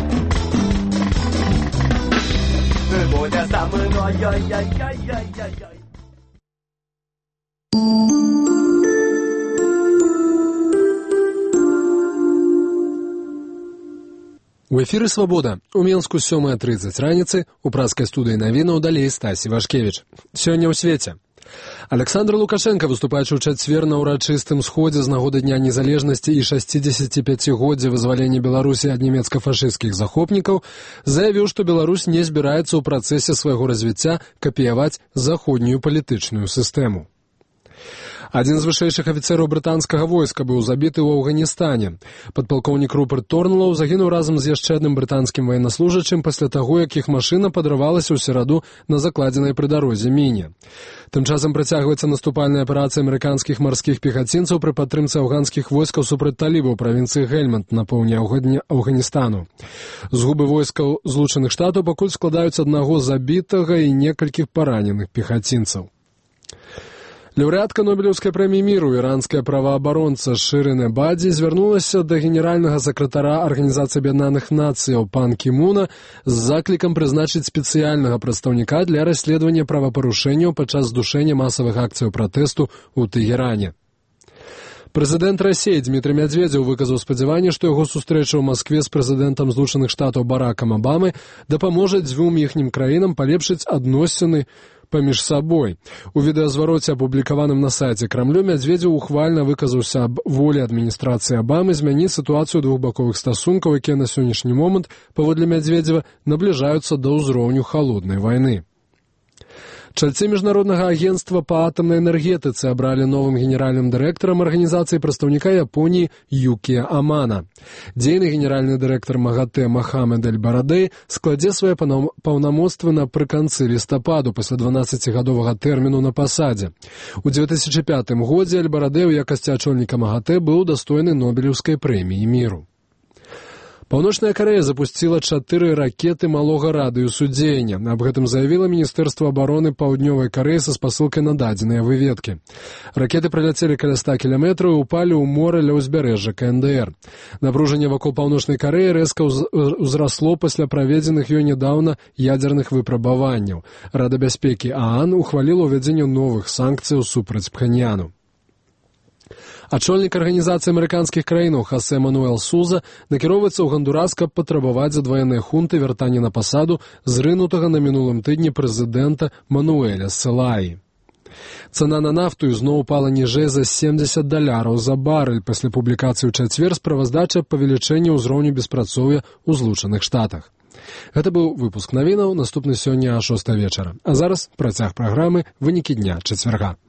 Будь со мной, ой-ой-ой-ой-ой-ой. У эфіры «Свабода». У Менску сёмая трыццаць раніцы, у праскай студыі навінаў далей Стасі Вашкевіч. Сёння ў свеце. Александр Лукашенко, выступаючы ў чацвер на ўрачыстым сходзе з нагоды Дня незалежнасці і шасцідзесяціпяцігоддзя вызвалення Беларусі ад нямецка-фашысцкіх захопнікаў, заявіў, што Беларусь не збіраецца ў працэсе свайго развіцця капіяваць заходнюю палітычную сістэму. Адзін з вышэйшых афіцэраў брытанскага войска быў забіты ў Афганістане. Падпалкоўнік Руперт Торнлоу загінуў разам з яшчэ адным брытанскім ваеннаслужачым пасля таго, як іх машына падрывалася ў сераду на закладзенай пры дарозе міне. Тым часам працягваецца наступальная аперацыя амерыканскіх марскіх пехацінцаў пры падтрымцы афганскіх войскаў супраць талібаў правінцыі Гельманд на поўдні Афганістану. Згубы войскаў Злучаных Штатаў пакуль складаюць аднаго забітага і некалькіх параненых пехацінцаў. Лаўрэатка Нобелеўскай прэміі міру, іранская праваабаронца Шырин Эбаді звярнулася да генеральнага сакратара Арганізацыі Аб'яднаных Нацыяў пан Кімуна з заклікам прызначыць спецыяльнага прадстаўніка для расследавання правапарушэнняў падчас здушэння масавых акцыяў пратэсту ў Тэгеране. Прэзідэнт Расіі Дмітрый Мядзведзеў выказаў спадзяванне, што яго сустрэча ў Маскве з прэзідэнтам Злучаных Штатаў Баракам Абамы дапаможа дзвюм іхнім краінам палепшыць адносіны паміж сабой. У відэазвароце, апублікаваным на сайце Крамлю, Мядзведзеў ухвальна выказаўся аб волі адміністрацыі Абамы змяніць сітуацыю двухбаковых стасункаў, якія на сённяшні момант, паводле Мядзведзева, набліжаюцца да ўзроўню халоднай вайны. Чальцы Міжнароднага агентства па атамнай энергетыцы абралі новым генеральным дырэктарам арганізацыі прадстаўніка Японіі Юкія Амана. Дзейны генеральны дырэктар МАГАТЭ Махамед Эль-Барадэй складзе свае паўнамоцтвы напрыканцы лістападу пасля дванаццацігадовага тэрміну на пасадзе. У дзве тысячы пятым годзе Эль-Барадэй у якасці ачольніка МАГАТЭ быў дастойны Нобелеўскай прэміі міру. Паўночная Карэя запусціла чатыры ракеты малога радыусу дзеяння. Аб гэтым заявіла Міністэрства абароны Паўднёвай Карэі са спасылкай на дадзеныя выведкі. Ракеты праляцелі каля ста кіламетраў і ўпалі ў мора ля ўзбярэжжа ка эн дэ эр. Напружанне вакол Паўночнай Карэі рэзка ўзрасло пасля праведзеных ёй нядаўна ядзерных выпрабаванняў. Рада бяспекі ААН ухваліла ўвядзенне новых санкцыяў супраць Пхеньяну. Ачольнік арганізацыі амерыканскіх краінаў Хосе Мануэл Суза накіроўваецца ў Гондурас, каб патрабаваць ад ваеннай хунты вяртання на пасаду зрынутага на мінулым тыдні прэзідэнта Мануэля Селаі. Цана на нафту ізноў упала ніжэй за семдзесят даляраў за барэль пасля публікацыі ў чацвер справаздачы аб павелічэнні ўзроўню беспрацоўя ў Злучаных Штатах. Гэта быў выпуск навінаў, наступны сёння а шостай вечара. А зараз працяг праграмы «Вынікі дня» чацвярга.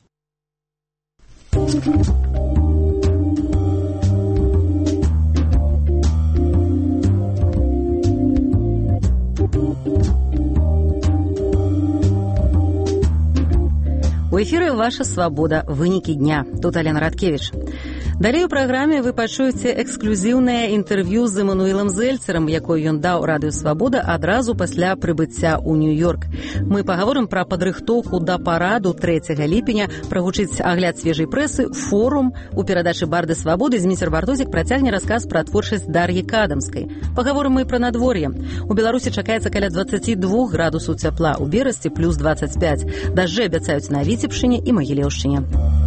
У эфіры «Ваша свабода. Вынікі дня». Тут Алена Радкевіч. Далей у праграме вы пачуеце эксклюзіўнае інтэрв'ю з Эмануэлам Зельцерам, якое ён даў радыё «Свабода» адразу пасля прыбыцця ў Нью-Йорк. Мы пагаворым пра падрыхтоўку да параду трэцяга ліпеня, прагучыць агляд свежай прэсы, форум. У перадачы «Барды свабоды» Зміцер Бартозік працягне расказ пра творчасць Дар'і Кадамскай. Пагаворым мы пра надвор'е. У Беларусі чакаецца каля дваццаць два градусаў цяпла, у Берасці плюс дваццаць пяць. Дажджы абяцаюць на Віцебшчыне і Магілеўшчыне.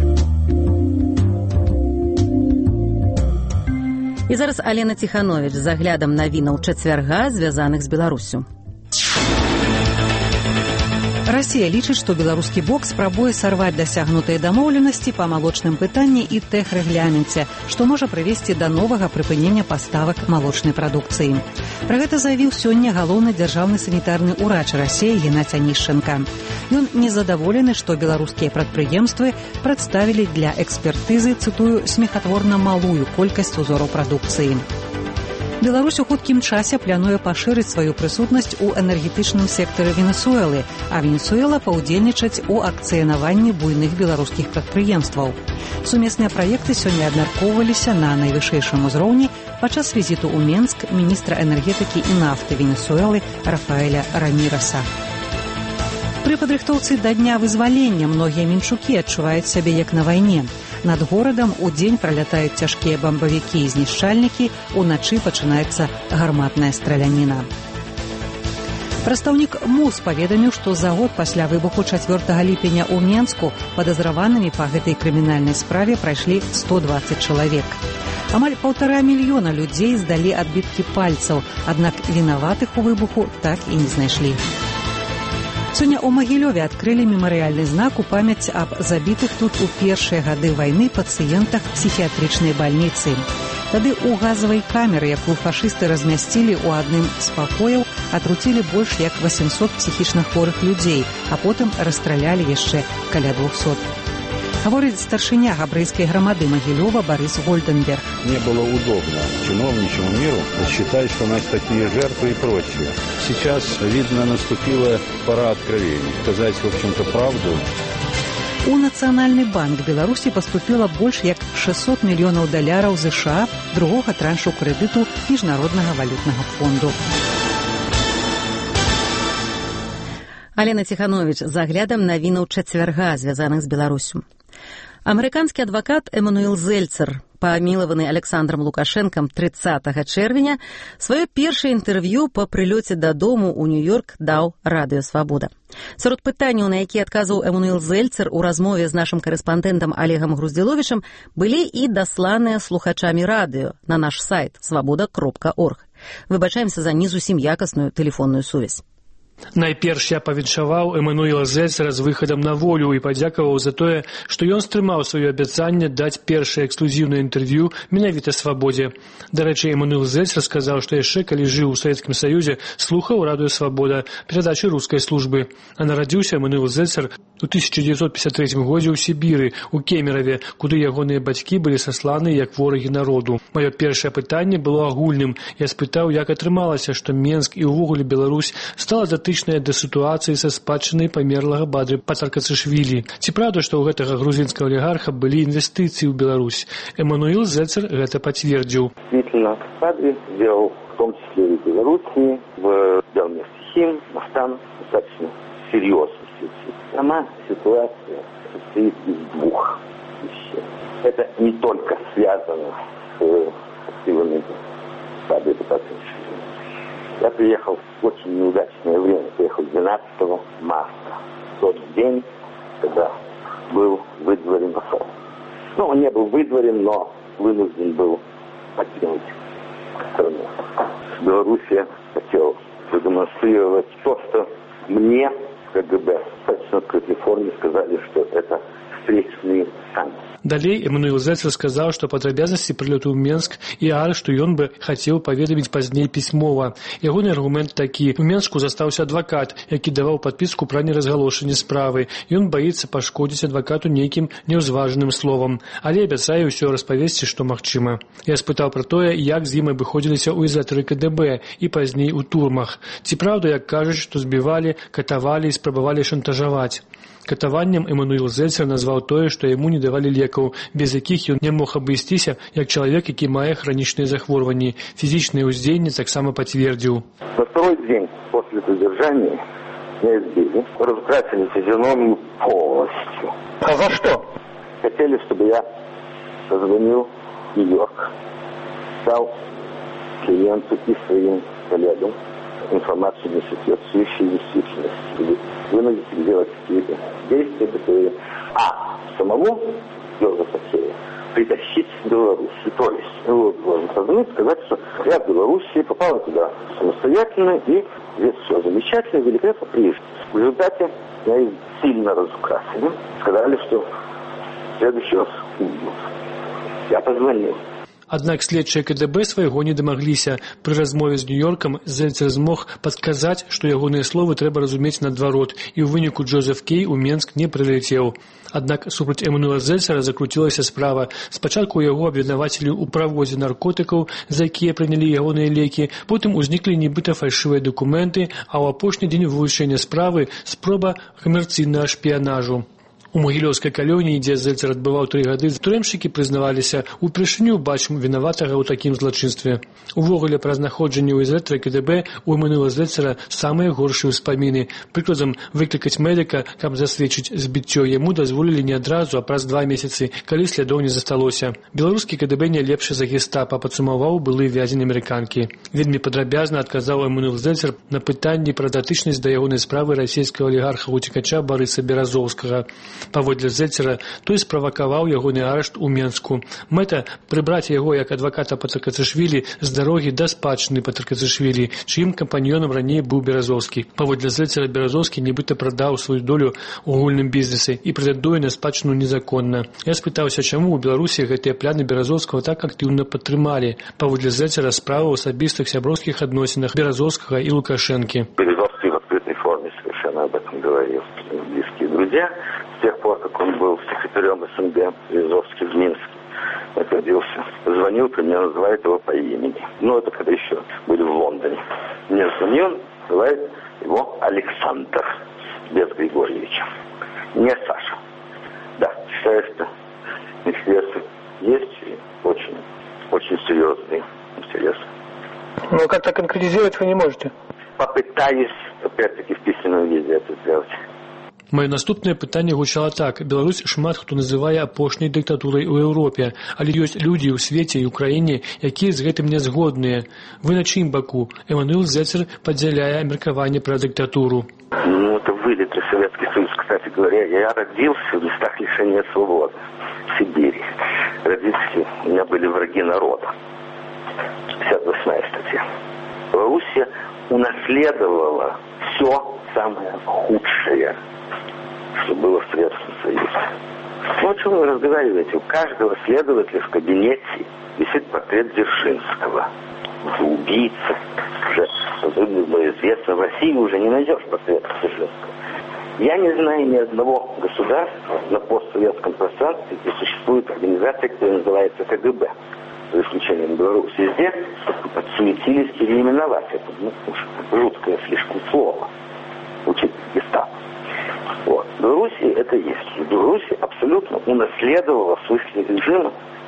І зараз Алена Ціхановіч з аглядам навінаў чацвярга, звязаных з Беларусю. Расія лічыць, што беларускі бок спрабуе сарваць дасягнутыя дамоўленасці па малочным пытанні і тэхрэгляменце, што можа прывесці да новага прыпынення паставак малочнай прадукцыі. Пра гэта заявіў сёння галоўны дзяржаўны санітарны ўрач Расіі Геннадзь Анішченка. Ён незадаволены, што беларускія прадпрыемствы прадставілі для экспертызы, цытую, смехатворна малую колькасць узораў прадукцыі. Беларусь у хуткім часе плануе пашырыць сваю прысутнасць у энергетычным сектары Венесуэлы, а Венесуэла паўдзельнічаць у акцыянаванні буйных беларускіх прадпрыемстваў. Сумесныя праекты сёння абмяркоўваліся на найвышэйшым узроўні падчас візіту ў Менск міністра энергетыкі і нафты Венесуэлы Рафаэля Раміреса. Пры падрыхтоўцы да дня вызвалення многія мінчукі адчуваюць сябе як на вайне. Над горадам у дзень пралятаюць цяжкія бамбавікі і знішчальнікі, уначы пачынаецца гарматная страляніна. Прадстаўнік МУС паведаміў, што за год пасля выбуху чацвёртага ліпеня ў Менску падазраванымі па гэтай крымінальнай справе прайшлі сто дваццаць чалавек. Амаль паўтара мільёна людзей здалі адбіткі пальцаў, аднак вінаватых у выбуху так і не знайшлі. Сёння ў Магілёве адкрылі мемарыяльны знак у памяць аб забітых тут у першыя гады вайны пацыентах псіхіятрычнай бальніцы. Тады ў газавай камеры, якую фашысты размясцілі ў адным з пакояў, атруцілі больш як васемсот псіхічна хворых людзей, а потым расстралялі яшчэ каля двухсот. Говорит старшиня габрейской громады Могилева Борис Гольденберг. Не было удобно чиновничьему миру считать, что у нас такие жертвы и прочее. Сейчас, видно, наступила пора откровений. Сказать, в общем-то, правду. У Нацыянальны банк Беларусі паступіла больш як шэсцьсот мільёнаў даляраў ЗША другога траншу крэдыту Міжнароднага валютнага фонду. Алена Тиханович з аглядам навінаў чацвярга, звязаных з Беларусю. Амерыканскі адвакат Эмануэл Зельцер, памілаваны Александром Лукашенком трыццатага чэрвеня, сваё першае інтэрв'ю па прылёце дадому ў Нью-Йорк даў радыё «Свабода». Сярод пытанняў, на якія адказваў Эмануэл Зельцер у размове з нашым карэспандэнтам Олегам Груздзіловічам, былі і дасланыя слухачамі радыё на наш сайт свабода кропка орг. Выбачаемся за не зусім якасную тэлефонную сувязь. Найперш я павіншаваў Эмануэла Зельцера з выхадам на волю і падзякаваў за тое, што ён стрымаў сваё абяцанне даць першае эксклюзіўнае інтэрв'ю менавіта «Свабодзе». Дарэчы, Эмануэл Зельцер сказаў, што яшчэ калі жыў у Савецкім Саюзе, слухаў радыё «Свабода» перадачы рускай службы. А нарадзіўся Эмануэл Зельцер у тысяча дзевяцьсот пятьдесят третьем годзе ў Сібіры, у Кемераве, куды ягоныя бацькі былі сасланы як ворагі народу. Маё першае пытанне было агульным. Я спытаў, як атрымалася, што Менск і ўвогуле Беларусь стала датычная да сітуацыі са спадчынай памерлага Бадры Пацаркацышвілі. Ці правда, што ў гэтага грузінскага олігарха былі інвестыцыі ў Беларусь? Эмануэл Зельцер гэта пацвердзіў. Действительно, Бадри сделал в том числе и в Беларуси, в Белместихим, Махтан, достаточно серьезно. Сама ситуация состоит из двух вещей. Это не только связано с активами Бадри Пацаркацышвили. Я приехал в очень неудачное время. Приехал двенадцатого марта. Тот день, когда был выдворен Асад. Ну, он не был выдворен, но вынужден был покинуть страну. Белоруссия хотела продемонстрировать то, что мне КГБ в достаточно открытой форме сказали, что это встречные санкции. Далей Эмануэл Зельцер сказаў, што падрабязнасці прылёту ў Менск і арышту ён бы хацеў паведаміць пазней пісьмова. Ягоны аргумент такі. У Менску застаўся адвакат, які даваў падпіску пра неразгалошанне справы. Ён баіцца пашкодзіць адвакату нейкім неўзважаным словам, але абяцае ўсё распавесці, што магчыма. Я спытаў пра тое, як з ім абыходзіліся ў ізалятары КДБ і пазней у турмах. Ці праўда, як кажуць, што збівалі, катавалі і спрабавалі шантажаваць. Катаваннем Эмануэл Зельцер назваў тое, што яму не давалі лекаў, без якіх ён не мог абысціся, як чалавек, які мае хранічныя захворванні. Фізічныя ўздзеянні таксама пацвердзіў. На второй день после задержания меня избили, разукрасили физиономию полностью. А за что? Хотели, чтобы я позвонил в Нью-Йорк, дал клиенту и своим коллегам информацию, не соответствующую действительности. Вынудить делать какие-то действия, которые, а, самому Георгия Сахея притащить в Беларусь. То есть, его должен позвонить, сказать, что я в Беларуси, попал туда самостоятельно и здесь все замечательно, великолепно, приезжай. В результате меня их сильно разукрасили. Сказали, что в следующий раз убьют. Я позвонил. Аднак следчыя КДБ свайго не дамагліся. Пры размове з Нью-Йоркам Зельцер змог падказаць, што ягоныя словы трэба разумець наадварот, і ў выніку Джозеф Кей у Менск не прылецеў. Аднак супраць Эммануэла Зельцера закруцілася справа. Спачатку яго абвінавацілі ў правозе наркотыкаў, за якія прынялі ягоныя лекі, потым узніклі нібыта фальшывыя дакументы, а ў апошні дзень вывучэння справы спроба камерцыйнага шпіянажу. У Магілёўскай калоніі, дзе Зельцер адбываў тры гады, турэмшчыкі прызнаваліся, упершыню бачым вінаватага ў такім злачынстве. Увогуле, пра знаходжанне ў ізоляторы КДБ у Эммануэла Зельцера самыя горшыя ўспаміны. Прыкладам, выклікаць медыка, каб засведчыць збіццё, яму дазволілі не адразу, а праз два месяцы, калі слядоў не засталося. Беларускі КДБ не лепшы за гестапа, падсумаваў былы вязень амерыканкі. Вельмі падрабязна адказаў Эммануэл Зельцер на пытанні пра датычнасць да ягонай справы расійскага алігарха-уцекача Барыса Беразоўскага. Паводле Зельцера, той справакаваў ягоны арышт у Менску. Мэта – прыбраць яго як адваката Патрыкацышвілі з дарогі да спадчыны Патрыкацышвілі, чыім кампаньёнам раней быў Беразоўскі. Паводле Зельцера, Беразоўскі нібыта прадаў сваю долю ў агульным бізнесе і прэтэндуе на спадчыну незаконна. Я спытаўся, чаму ў Беларусі гэтыя пляны Беразоўскага так актыўна падтрымалі. Паводле Зельцера, справа ў асабістых сяброўскіх адносінах Беразоўскага і Лукашэнкі. Березовский в открытой форме совершенно об этом говорил. Близкие друзья. С тех пор, как он был секретарем СНГ Березовский в Минске, находился, звонил, ко мне называет его по имени. Ну, это когда еще были в Лондоне. Мне звонил, называет его Александр без Григорьевича. Не Саша. Да, считаю, что интересы есть и очень, очень серьезные интересы. Но как-то конкретизировать вы не можете? Попытаюсь, опять-таки, в письменном виде это сделать. Маё наступнае пытанне гучала так. Беларусь шмат хто называе апошняй дыктатурай у Еўропе, але ёсць людзі ў свеце і ў краіне, якія з гэтым не згодныя. Вы на чым баку? Эммануэл Зельцер падзяляе меркаванне пра дыктатуру. Ну, это вылет из Советский Союз, кстати говоря. Я родился в местах лишения свободы, в Сибири. Родители у меня были враги народа. пятьдесят восьмая статья. Белоруссия унаследовала все самое худшее, что было в Советском Союзе. Ну, о чем вы разговариваете? У каждого следователя в кабинете висит портрет Дзержинского. Это убийца. Уже было известно, в России уже не найдешь портрета Дзержинского. Я не знаю ни одного государства на постсоветском пространстве, где существует организация, которая называется КГБ. За исключением Беларуси. Везде подсуетились переименовать это. Ну, жуткое слишком слово. Учить гестапо. Вот. В Беларуси это есть. В Беларуси абсолютно унаследовала суть режима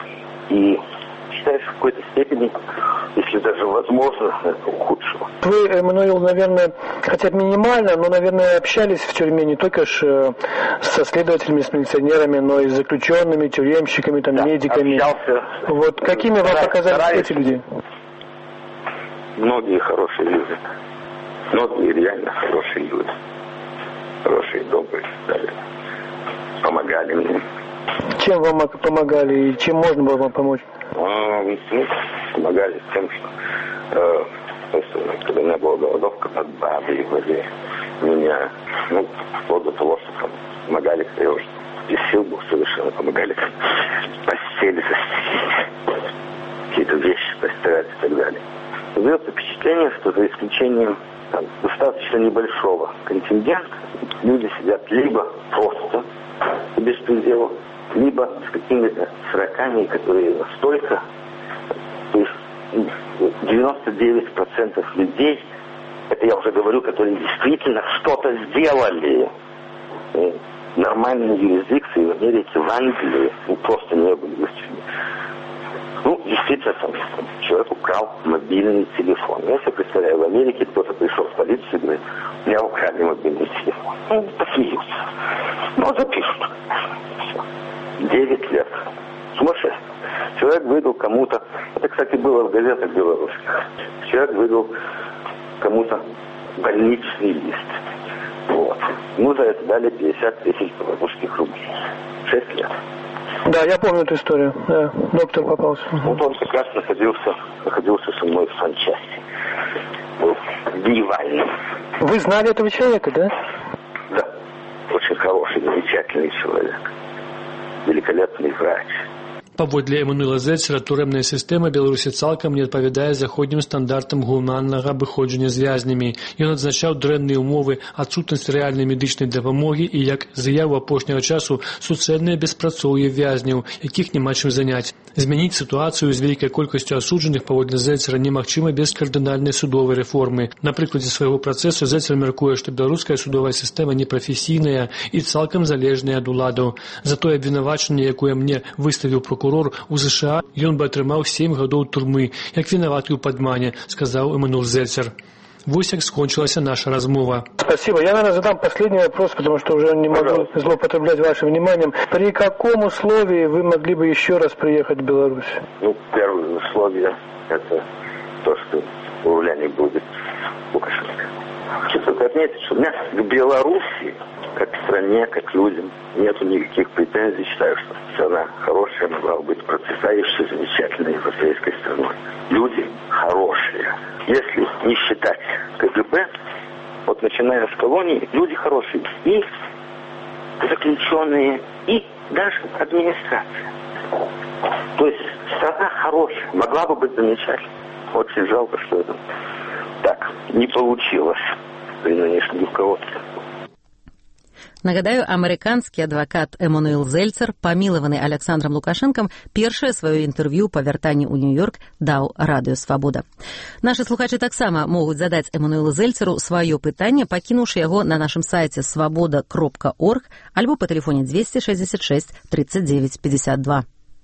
и считаю, что в какой-то степени, если даже возможно, это ухудшило. Вы, Эммануэл, наверное, хотя бы минимально, но, наверное, общались в тюрьме не только ж со следователями, с милиционерами, но и с заключенными, тюремщиками, там, да, медиками. Общался. Вот какими вам показались стараюсь. Эти люди? Многие хорошие люди. Многие реально хорошие люди. Хорошие, добрые, далее. Помогали мне. Чем вам помогали и чем можно было вам помочь? А, ну, помогали тем, что э, просто, когда у меня была голодовка, подбадривали меня, ну, вплоть до того, что там, помогали, когда я уже без сил был совершенно, помогали постели застелить, какие-то вещи постирать и так далее. Создается впечатление, что за исключением там, достаточно небольшого контингента люди сидят либо просто без предела, либо с какими-то сроками, которые настолько, то есть девяносто девять процентов людей, это я уже говорю, которые действительно что-то сделали. И нормальной юрисдикции в Америке, в Англии, ну, просто не были в тюрьме. Ну, действительно, там, человек украл мобильный телефон. Я себе представляю, в Америке кто-то пришел в полицию и говорит, у меня украли мобильный телефон. Ну, посмеются. Ну, запишут. Все. Девять лет. Сумасшествие. Человек выдал кому-то, это, кстати, было в газетах белорусских, человек выдал кому-то больничный лист. Вот. Ему за это дали пятьдесят тысяч белорусских рублей. Шесть лет. Да, я помню эту историю. Да, доктор попался. Вот он как раз находился, находился со мной в санчасти. Был дневальным. Вы знали этого человека, да? Да. Очень хороший, замечательный человек. Великолепный врач. Паводле Эммануила Зельцера, турэмная сістэма Беларусі цалкам не адпавядае заходнім стандартам гуманнага абыходжання з вязнямі. Ён адзначаў дрэнныя умовы, адсутнасць рэальнай медычнай дапамогі і, як заяву апошняга часу, суцэльнае беспрацоўе вязняў, якіх няма чым заняць. Змяніць сітуацыю з вялікай колькасцю асуджаных паводле Зельцера немагчыма без кардынальнай судовай рэформы. На прыкладзе свайго працэсу Зельцер мяркуе, што беларуская судовая сістэма непрафесійная і цалкам залежная ад уладаў. Затое абвінавачанне, якое мне выставіў прокурор у США, ён бы атрымаў сем гадоў турмы, як вінаваты ў падмане, сказаў Эммануил Зельцер. Вот как скончилась наша размова. Спасибо. Я, наверное, задам последний вопрос, потому что уже не могу злоупотреблять вашим вниманием. При каком условии вы могли бы еще раз приехать в Беларусь? Ну, первое условие – это то, что у руля не будет Лукашенко. Хочу только отметить, что у меня к Беларуси, как к стране, как к людям, нету никаких претензий. Считаю, что страна хорошая, могла быть процветающей, замечательной европейской страной. Люди хорошие. Если не считать КГБ, вот начиная с колонии, люди хорошие. И заключенные, и даже администрация. То есть страна хорошая, могла бы быть замечательной. Очень жалко, что это так не получилось при нынешнем руководстве. Нагадаю, амерыканскі адвакат Эммануил Зельцер, памілаваны Александром Лукашенком, першае сваё інтэрв'ю па вяртанні ў Нью-Йорк даў радыё «Свабода». Нашы слухачы таксама могуць задаць Эммануилу Зельцеру сваё пытанне, пакінуўшы яго на нашым сайце свабода кропка орг альбо па тэлефоне двести шестьдесят шесть тридцать девять пятьдесят два.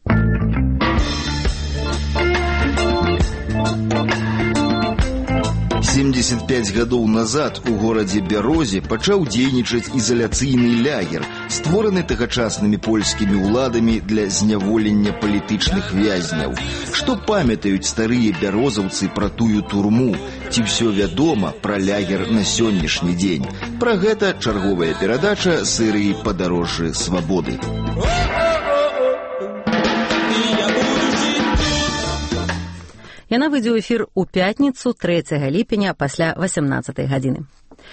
семьдесят пять гадоў назад у горадзе Бярозе пачаў дзейнічаць ізаляцыйны лягер, створаны тагачаснымі польскімі ўладамі для зняволення палітычных вязняў. Што памятаюць старыя бярозаўцы пра тую турму? Ці ўсё вядома пра лягер на сённяшні дзень? Пра гэта чарговая перадача серыі «Падарожжы свабоды». Яна выйдзе ў эфір у пятніцу трэцяга ліпеня пасля восемнадцатай гадзіны.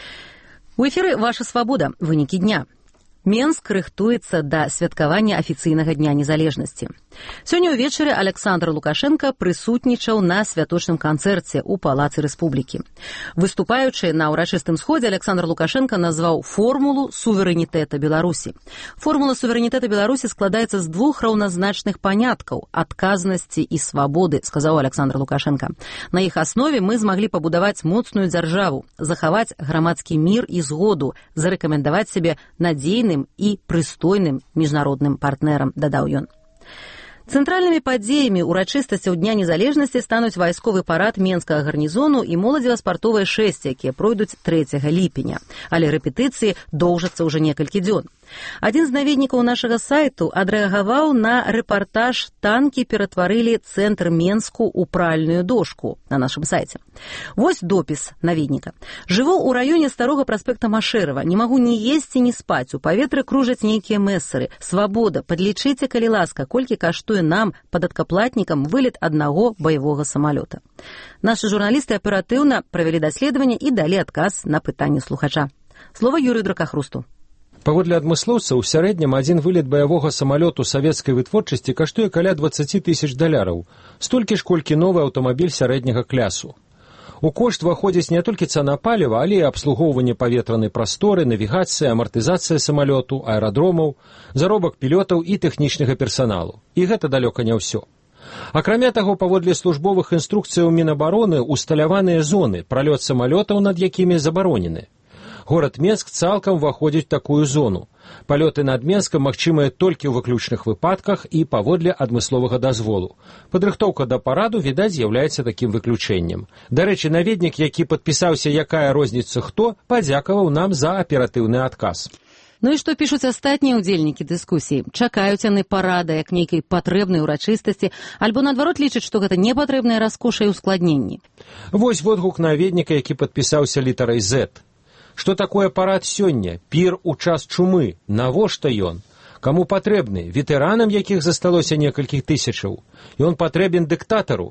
У эфіры «Ваша свабода. Вынікі дня». Менск рыхтуецца да святкавання афіцыйнага дня незалежнасці. Сёння ўвечары Александр Лукашенко прысутнічаў на святочным канцэрце ў Палацы Рэспублікі. Выступаючы на ўрачыстым сходзе, Александр Лукашенко назваў формулу суверэнітэта Беларусі. Формула суверэнітэта Беларусі складаецца з двух раўназначных паняткаў – адказнасці і свабоды, сказаў Александр Лукашенко. На іх аснове мы змаглі пабудаваць моцную дзяржаву, захаваць грамадскі мір і згоду, зарэкамендаваць сябе надзейным і прыстойным міжнародным партнерам, дадаў ён. Цэнтральнымі падзеямі урачыстасцяў Дня незалежнасці стануць вайсковы парад Менскага гарнізону і моладзева-спартовыя шэсці, якія пройдуць трэцяга ліпеня. Але рэпетыцыі доўжацца ўжо некалькі дзён. Адзін з наведнікаў нашага сайту адрэагаваў на рэпартаж «Танкі ператварылі цэнтр Менску ў пральную дошку» на нашым сайце. Вось допіс наведніка. «Жыву ў раёне старога праспекта Машэрава. Не магу ні есці, ні спаць. У паветры кружаць нейкія мессары. Свабода. Падлічыце, калі ласка, колькі каштуе нам, падаткаплатнікам, вылет аднаго баявога самалёта». Нашы журналісты аператыўна правялі даследаванне і далі адказ на пытанне слухача. Слова Юрыю Дракахрусту. Паводле адмыслоўцаў, у сярэднім адзін вылет баявога самалёту савецкай вытворчасці каштуе каля двадцать тысяч даляраў, столькі ж, колькі новы аўтамабіль сярэдняга клясу. У кошт выходзіць не толькі цана паліва, але і абслугоўванне паветранай прасторы, навігацыя, амартызацыя самалёту, аэрадромаў, заробак пілётаў і тэхнічнага персаналу. І гэта далёка не ўсё. Акрамя таго, паводле службовых інструкцыяў Мінабароны усталяваныя зоны, пралёт самалётаў, над якімі забаронены. Горад Менск цалкам уваходзіць такую зону. Палёты над Менскам магчымыя толькі ў выключных выпадках і паводле адмысловага дазволу. Падрыхтоўка да параду, відаць, з'яўляецца такім выключэннем. Дарэчы, наведнік, які падпісаўся «Якая розніца хто», падзякаваў нам за аператыўны адказ. Ну і што пішуць астатнія ўдзельнікі дыскусіі? Чакаюць яны парада як нейкай патрэбнай урачыстасці, альбо наадварот лічаць, што гэта непатрэбныя раскошы і ускладненні? Вось водгук наведніка, які падпісаўся літарай «Z». Што такое парад сёння? Пір у час чумы. Навошта ён? Каму патрэбны? Ветэранам, якіх засталося некалькіх тысячаў? Ён патрэбен дыктатару?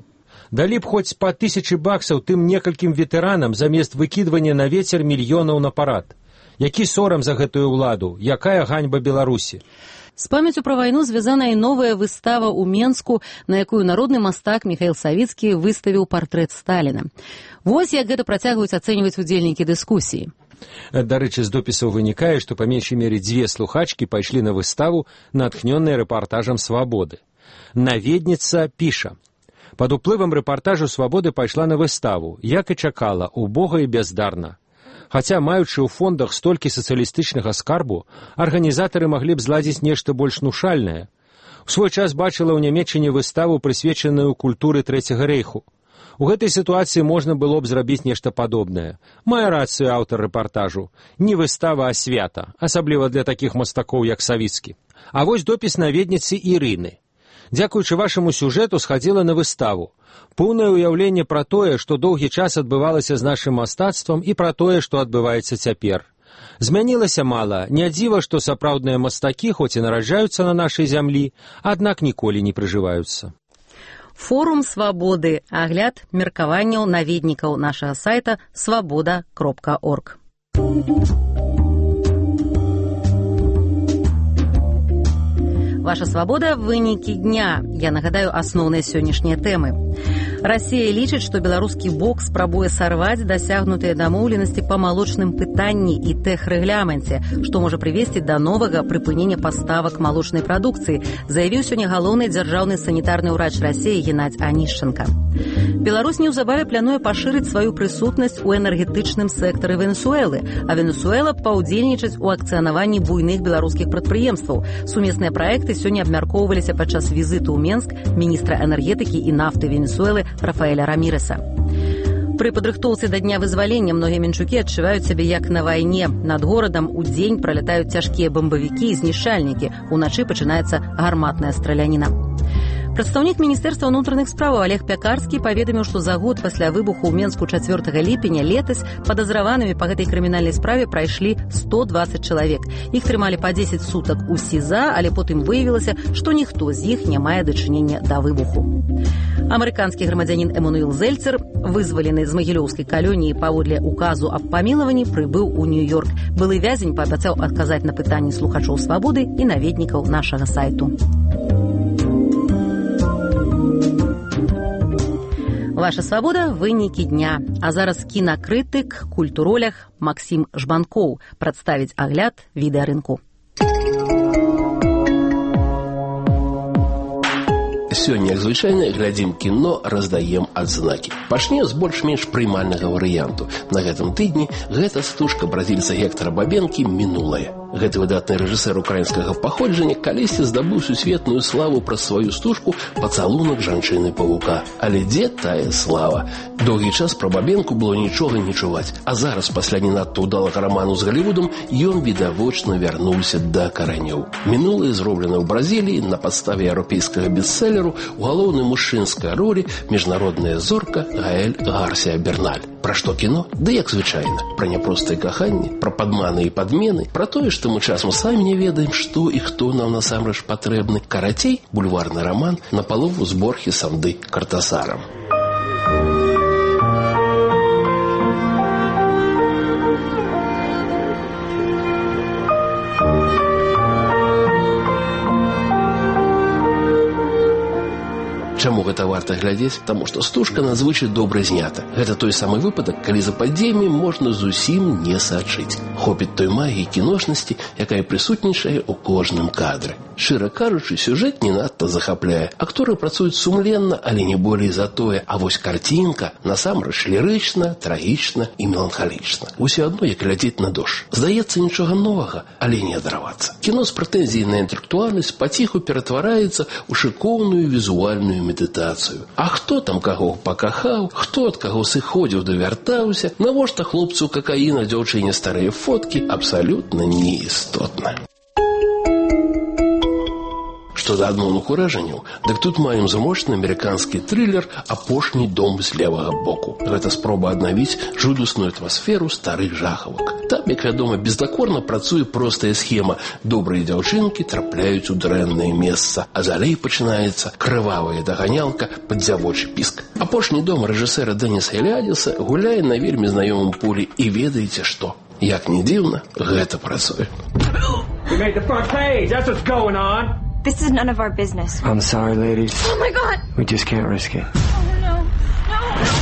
Далі б хоць па тысячы баксаў тым некалькім ветэранам замест выкідвання на вецер мільёнаў на парад. Які сорам за гэтую ўладу, якая ганьба Беларусі. З памяцю пра вайну звязана і новая выстава ў Менску, на якую народны мастак Міхаіл Савіцкі выставіў партрэт Сталіна. Вось як гэта працягваюць ацэньваць удзельнікі дыскусіі. Дарэчы, з допісаў вынікае, што па меншай мере дзве слухачкі пайшлі на выставу, натхнёныя рэпартажам «Свабоды». Наведніца піша: «Пад уплывам рэпартажу «Свабоды» пайшла на выставу, як і чакала, убога і бяздарна. Хаця, маючы ў фондах столькі сацыялістычнага скарбу, арганізатары маглі б зладзіць нешта больш нушальнае. У свой час бачыла ў Нямецчыне выставу, прысвечаную культуры Трэцяга рэйху. У гэтай сітуацыі можна было б зрабіць нешта падобнае. Мае рацыю аўтар рэпартажу. Не выстава, а свята, асабліва для такіх мастакоў, як Савіцкі. А вось допіс наведніцы Ірыны. Дзякуючы вашаму сюжэту схадзіла на выставу. Поўнае ўяўленне пра тое, што доўгі час адбывалася з нашым мастацтвам і пра тое, што адбываецца цяпер. Змянілася мала, не дзіва, што сапраўдныя мастакі хоць і нараджаюцца на нашай зямлі, аднак ніколі не прыжываюцца». Форум «Свабоды». Агляд меркаванняў наведнікаў нашага сайта свабода кропка орг. Ваша свабода – вынікі дня. Я нагадаю асноўныя сённяшнія тэмы. Расія лічыць, што беларускі бок спрабуе сарваць дасягнутыя дамоўленасці па малочным пытанні і тэхрэгламенце, што можа прывесці да новага прыпынення паставак малочнай прадукцыі, заявіў сёння галоўны дзяржаўны санітарны ўрач Расіі Геннадзь Анішченка. Беларусь неўзабаве плануе пашырыць сваю прысутнасць у энергетычным сектары Венесуэлы, а Венесуэла паўдзельнічаць у акцыянаванні буйных беларускіх прадпрыемстваў. Сумесныя праекты сёння абмяркоўваліся падчас візіту ў Менск міністра энергетыкі і нафты Венесуэлы Рафаэля Рамірэса. Пры падрыхтоўцы да дня вызвалення многія менчукі адчуваюць сябе як на вайне. Над горадам у дзень пралятаюць цяжкія бамбавікі і знішчальнікі. Уначы пачынаецца гарматная страляніна. Прадстаўнік міністэрства ўнутраных справаў Олег Пякарскі паведаміў, што за год пасля выбуху ў Менску чацвёртага ліпеня летась падазраванымі па гэтай крымінальнай справе прайшлі сто дваццаць чалавек. Іх трымалі па дзесяць сутак у СІЗА, але потым выявілася, што ніхто з іх не мае дачынення да выбуху. Амерыканскі грамадзянін Эмануэл Зельцер, вызвалены з магілёўскай калоніі паводле указу аб памілаванні, прыбыў у Нью-Йорк. Былы вязень паабяцаў адказаць на пытанні слухачоў свабоды і наведнікаў нашага сайту. Ваша свабода – вынікі дня. А зараз кінакрытык, культуролях Максім Жбанкоў прадставіць агляд відэарынку. Сёння, як звычайна, глядзім кіно, раздаем адзнакі. Пачнем з больш-менш прымальнага варыянту. На гэтым тыдні гэта стужка бразільца Гектара Бабенкі «Мінулае». Гэты выдатны рэжысэр украінскага паходжання калісьці здабыў сусветную славу праз сваю стужку «Пацалунак жанчыны-павука». Але дзе тая слава? Доўгі час пра Бабенку было нічога не чуваць, а зараз, пасля не надта ўдалага раману з Галівудам, ён відавочна вярнуўся да каранёў. «Мінулае» зроблена ў Бразіліі на падставе еўрапейскага бестселеру, у галоўнай мужчынскай ролі міжнародная зорка Гаэль Гарсія Берналь. Пра што кіно? Да як звычайна. Пра няпростае каханне, пра падманы і падмены, пра тое, што мы часам самі не ведаем, што і хто нам насамрэч патрэбны. Карацей, бульварны раман напалову з Борхесам ды Картасарам. Чаму гэта варта глядзець? Таму што стужка надзвычай добра знята. Гэта той самы выпадак, калі за падзеямі можна зусім не сачыць. Хопіць той магіі кіношнасці, якая прысутнічае ў кожным кадры. Шчыра кажучы, сюжэт не надта захапляе. Акторы працуюць сумленна, але не болей за тое. А вось карцінка насамрэч лірычна, трагічна і меланхалічна. Усё адно, як глядзець на дождж. Здаецца, нічога новага, але не адарвацца. Кіно з прэтэнзіяй на інтэлектуальнасць паціху ператвараецца ў шыкоўную візуальную медытацыю. А хто там каго пакахаў, хто ад каго сыходзіў да вяртаўся, навошта хлопцу какаіна, дзяўчыне старыя фоткі, абсалютна неістотна. Што да адмоўных уражанняў, дык тут маем змрочны амерыканскі трылер «Апошні дом з левага боку». Гэта спроба аднавіць жудасную атмасферу старых жахавак. Там, як вядома, бездакорна працуе простая схема. Добрыя дзяўчынкі трапляюць у дрэннае месца, а далей пачынаецца крывавая даганялка пад дзявочы піск. «Апошні дом» рэжысэра Дэніса Эліадзіса гуляе на вельмі знаёмым полі, і ведаеце што? Як не дзіўна, гэта працуе. We made the front page. That's what's going on. This is none of our business. I'm sorry, ladies. Oh, my God. We just can't risk it. Oh, no. No.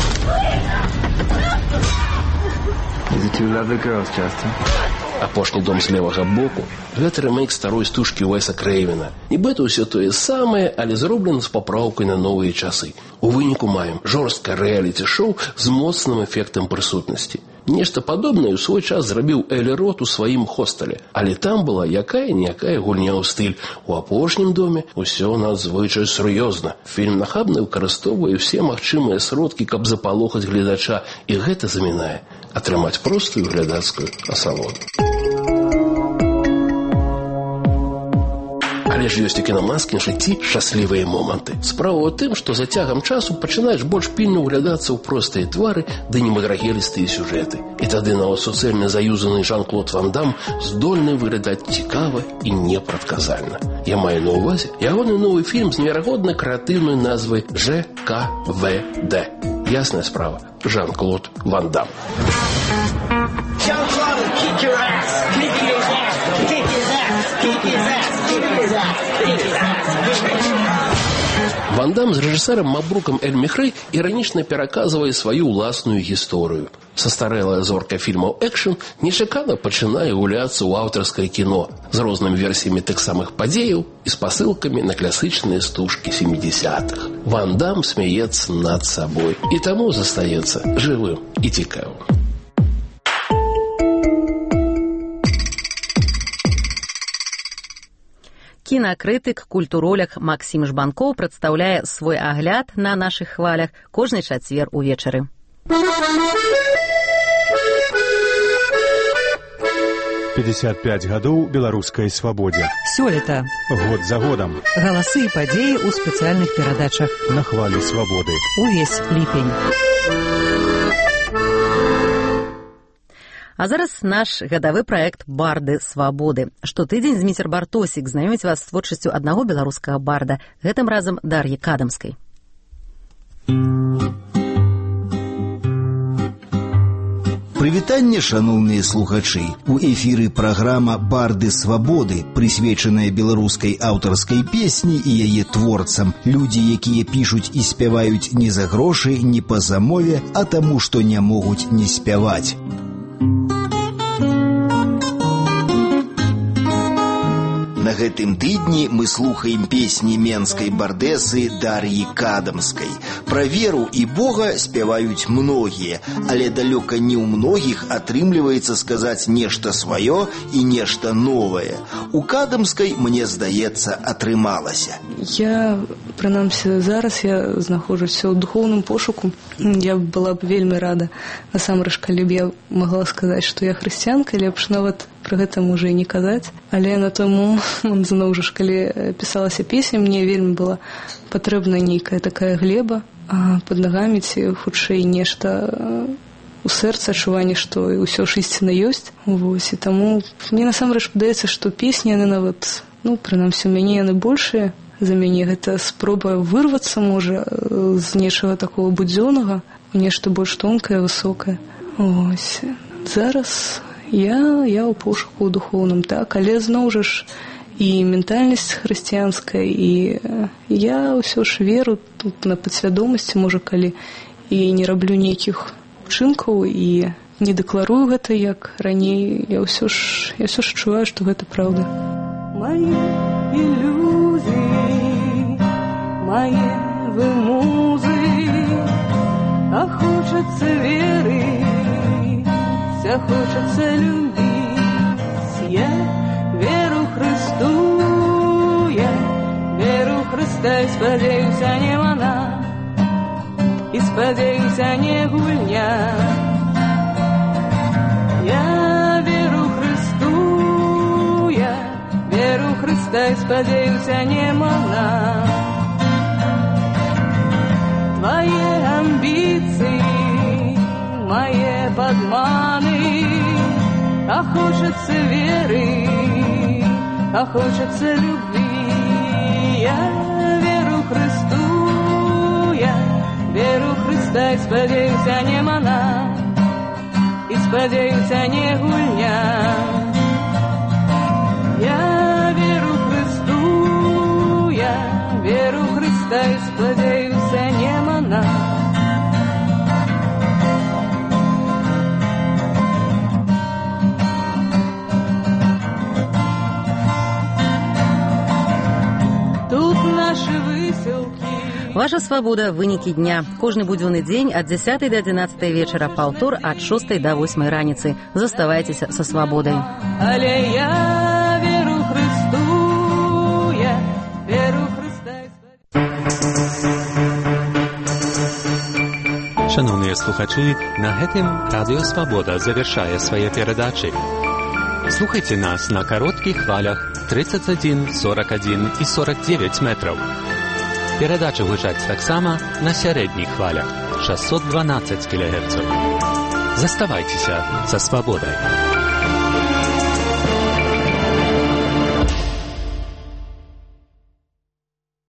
These are two lovely girls, Justin. «Апошні дом з левага боку» – гэта ремейк старой стужкі Уэса Крэйвена. Нібыта ўсё тое самае, але зроблена з папраўкай на новыя часы. У выніку маем жорсткае рэаліці-шоу з моцным эфектам прысутнасці. Нешта падобнае ў свой час зрабіў Элі Рот у сваім хостэле, але там была якая-ніякая гульня ў стыль. У «Апошнім доме» усё надзвычай сур'ёзна. Фільм нахабна выкарыстоўвае ўсе магчымыя сродкі, каб запалохаць гледача, і гэта замінае атрымаць простую глядацкую асалоду. Але ж ёсць у кінаманскім жыцці шчаслівыя моманты. Справа ў тым, што за цягам часу пачынаеш больш пільна ўглядацца ў простыя твары ды немадрагелістыя сюжэты. І тады нават суцэльна заюзаны Жан-Клод Ван Дам здольны выглядаць цікава і непрадказальна. Я маю на ўвазе ягоны новы фільм з неверагодна крэатыўнай назвай «Ж К В Д». Ясная справа, Жан-Клод Ван Дам. Jean-Claude, kick your ass, kick his ass, kick his ass, kick his ass, kick his ass, kick his ass. Ван Дам з рэжысэрам Мабрукам Эль-Мехрэй іранічна пераказвае сваю ўласную гісторыю. Састарэлая зорка фільмаў экшн нечакана пачынае гуляцца ў аўтарскае кіно з рознымі версіямі тых самых падзеяў і спасылкамі на класічныя стужкі сямідзясятых. Ван Дам смяецца над сабой і таму застаецца жывым і цікавым. Кінакрытык, культуроляк Максім Жбанкоў прадстаўляе свой агляд на нашых хвалях кожны чацвер увечары. пятьдесят пять гадоў беларускай свабодзе. Сёлета. Год за годам. Галасы і падзеі ў спецыяльных перадачах. На хвалі свабоды. Увесь ліпень. А зараз наш гадавы праект «Барды свабоды». Штотыдзень Зміцер Бартосік знаёміць вас з творчасцю аднаго беларускага барда, гэтым разам Дар'і Кадамскай. Прывітанне, шаноўныя слухачы. У эфіры праграма «Барды свабоды», прысвечаная беларускай аўтарскай песні і яе творцам. Людзі, якія пішуць і спяваюць не за грошы, не па замове, а таму, што не могуць не спяваць. На гэтым тыдні мы слухаем песні менскай бардэсы Дар'і Кадамскай. Пра веру і Бога спяваюць многія, але далёка не ў многіх атрымліваецца сказаць нешта сваё і нешта новае. У Кадамскай, мне здаецца, атрымалася. Я, прынамсі, зараз я знаходжуся ў духоўным пошуку. Я была б вельмі рада. Насамрэч, калі б я магла сказаць, што я хрысціянка, лепш нават пра гэта можа і не казаць. Але на той момант, зноў жа, калі пісалася песня, мне вельмі была патрэбна нейкая такая глеба пад нагамі, ці хутчэй нешта у сэрца, адчуванне, што ўсё ж ісціна ёсць. Вось, і таму мне насамрэч падаецца, што песні, яны нават, ну, прынамсі, у мяне яны большыя за мяне. Гэта спроба вырвацца, можа, з нечага такого будзённага у нешта больш тонкае, высокае. Вось. Зараз я, я ў пошуку духоўным, так, але зноў жа ж і ментальнасць хрысціянская, і я ўсё ж веру тут на падсвядомасці, можа, калі і не раблю нейкіх учынкаў і не дэкларую гэта як раней, я ўсё ж я ўсё ж адчуваю, што гэта праўда. Мае ілюзіі, мае вы музы, а хочацца верыць, а хочацца любіць. Я веру Христу, я веру Христа, і спадзяюся, не вона, і спадзяюся, не гульня. Я веру Христу, я веру Христа, Христа і спадзяюся немана. Твае амбіцыі, мае падманы, а хочется веры, а хочется любви. Я веру Христу, я веру Христа і спадзяюся немана, і спадзяюся не гульня. Я веру Христу, я веру Христа і спадзяюся немана. Тут наши выселки. Ваша свабода, вынікі дня. Кожны будзённы дзень ад дзясятай да адзінаццатай вечара, паўтор ад шостай да восьмай раніцы. Заставайцеся са свабодай. Але я веру Христу, я веру Христа. Шановныя слухачы, на гэтым Радыё Свабода завяршае свае перадачы. Слухайце нас на кароткіх хвалях тридцать один, сорок один і сорок девять метраў. Перадачы гучаць таксама на сярэдніх хвалях шестьсот двенадцать кілогерцаў. Заставайцеся са свабодай.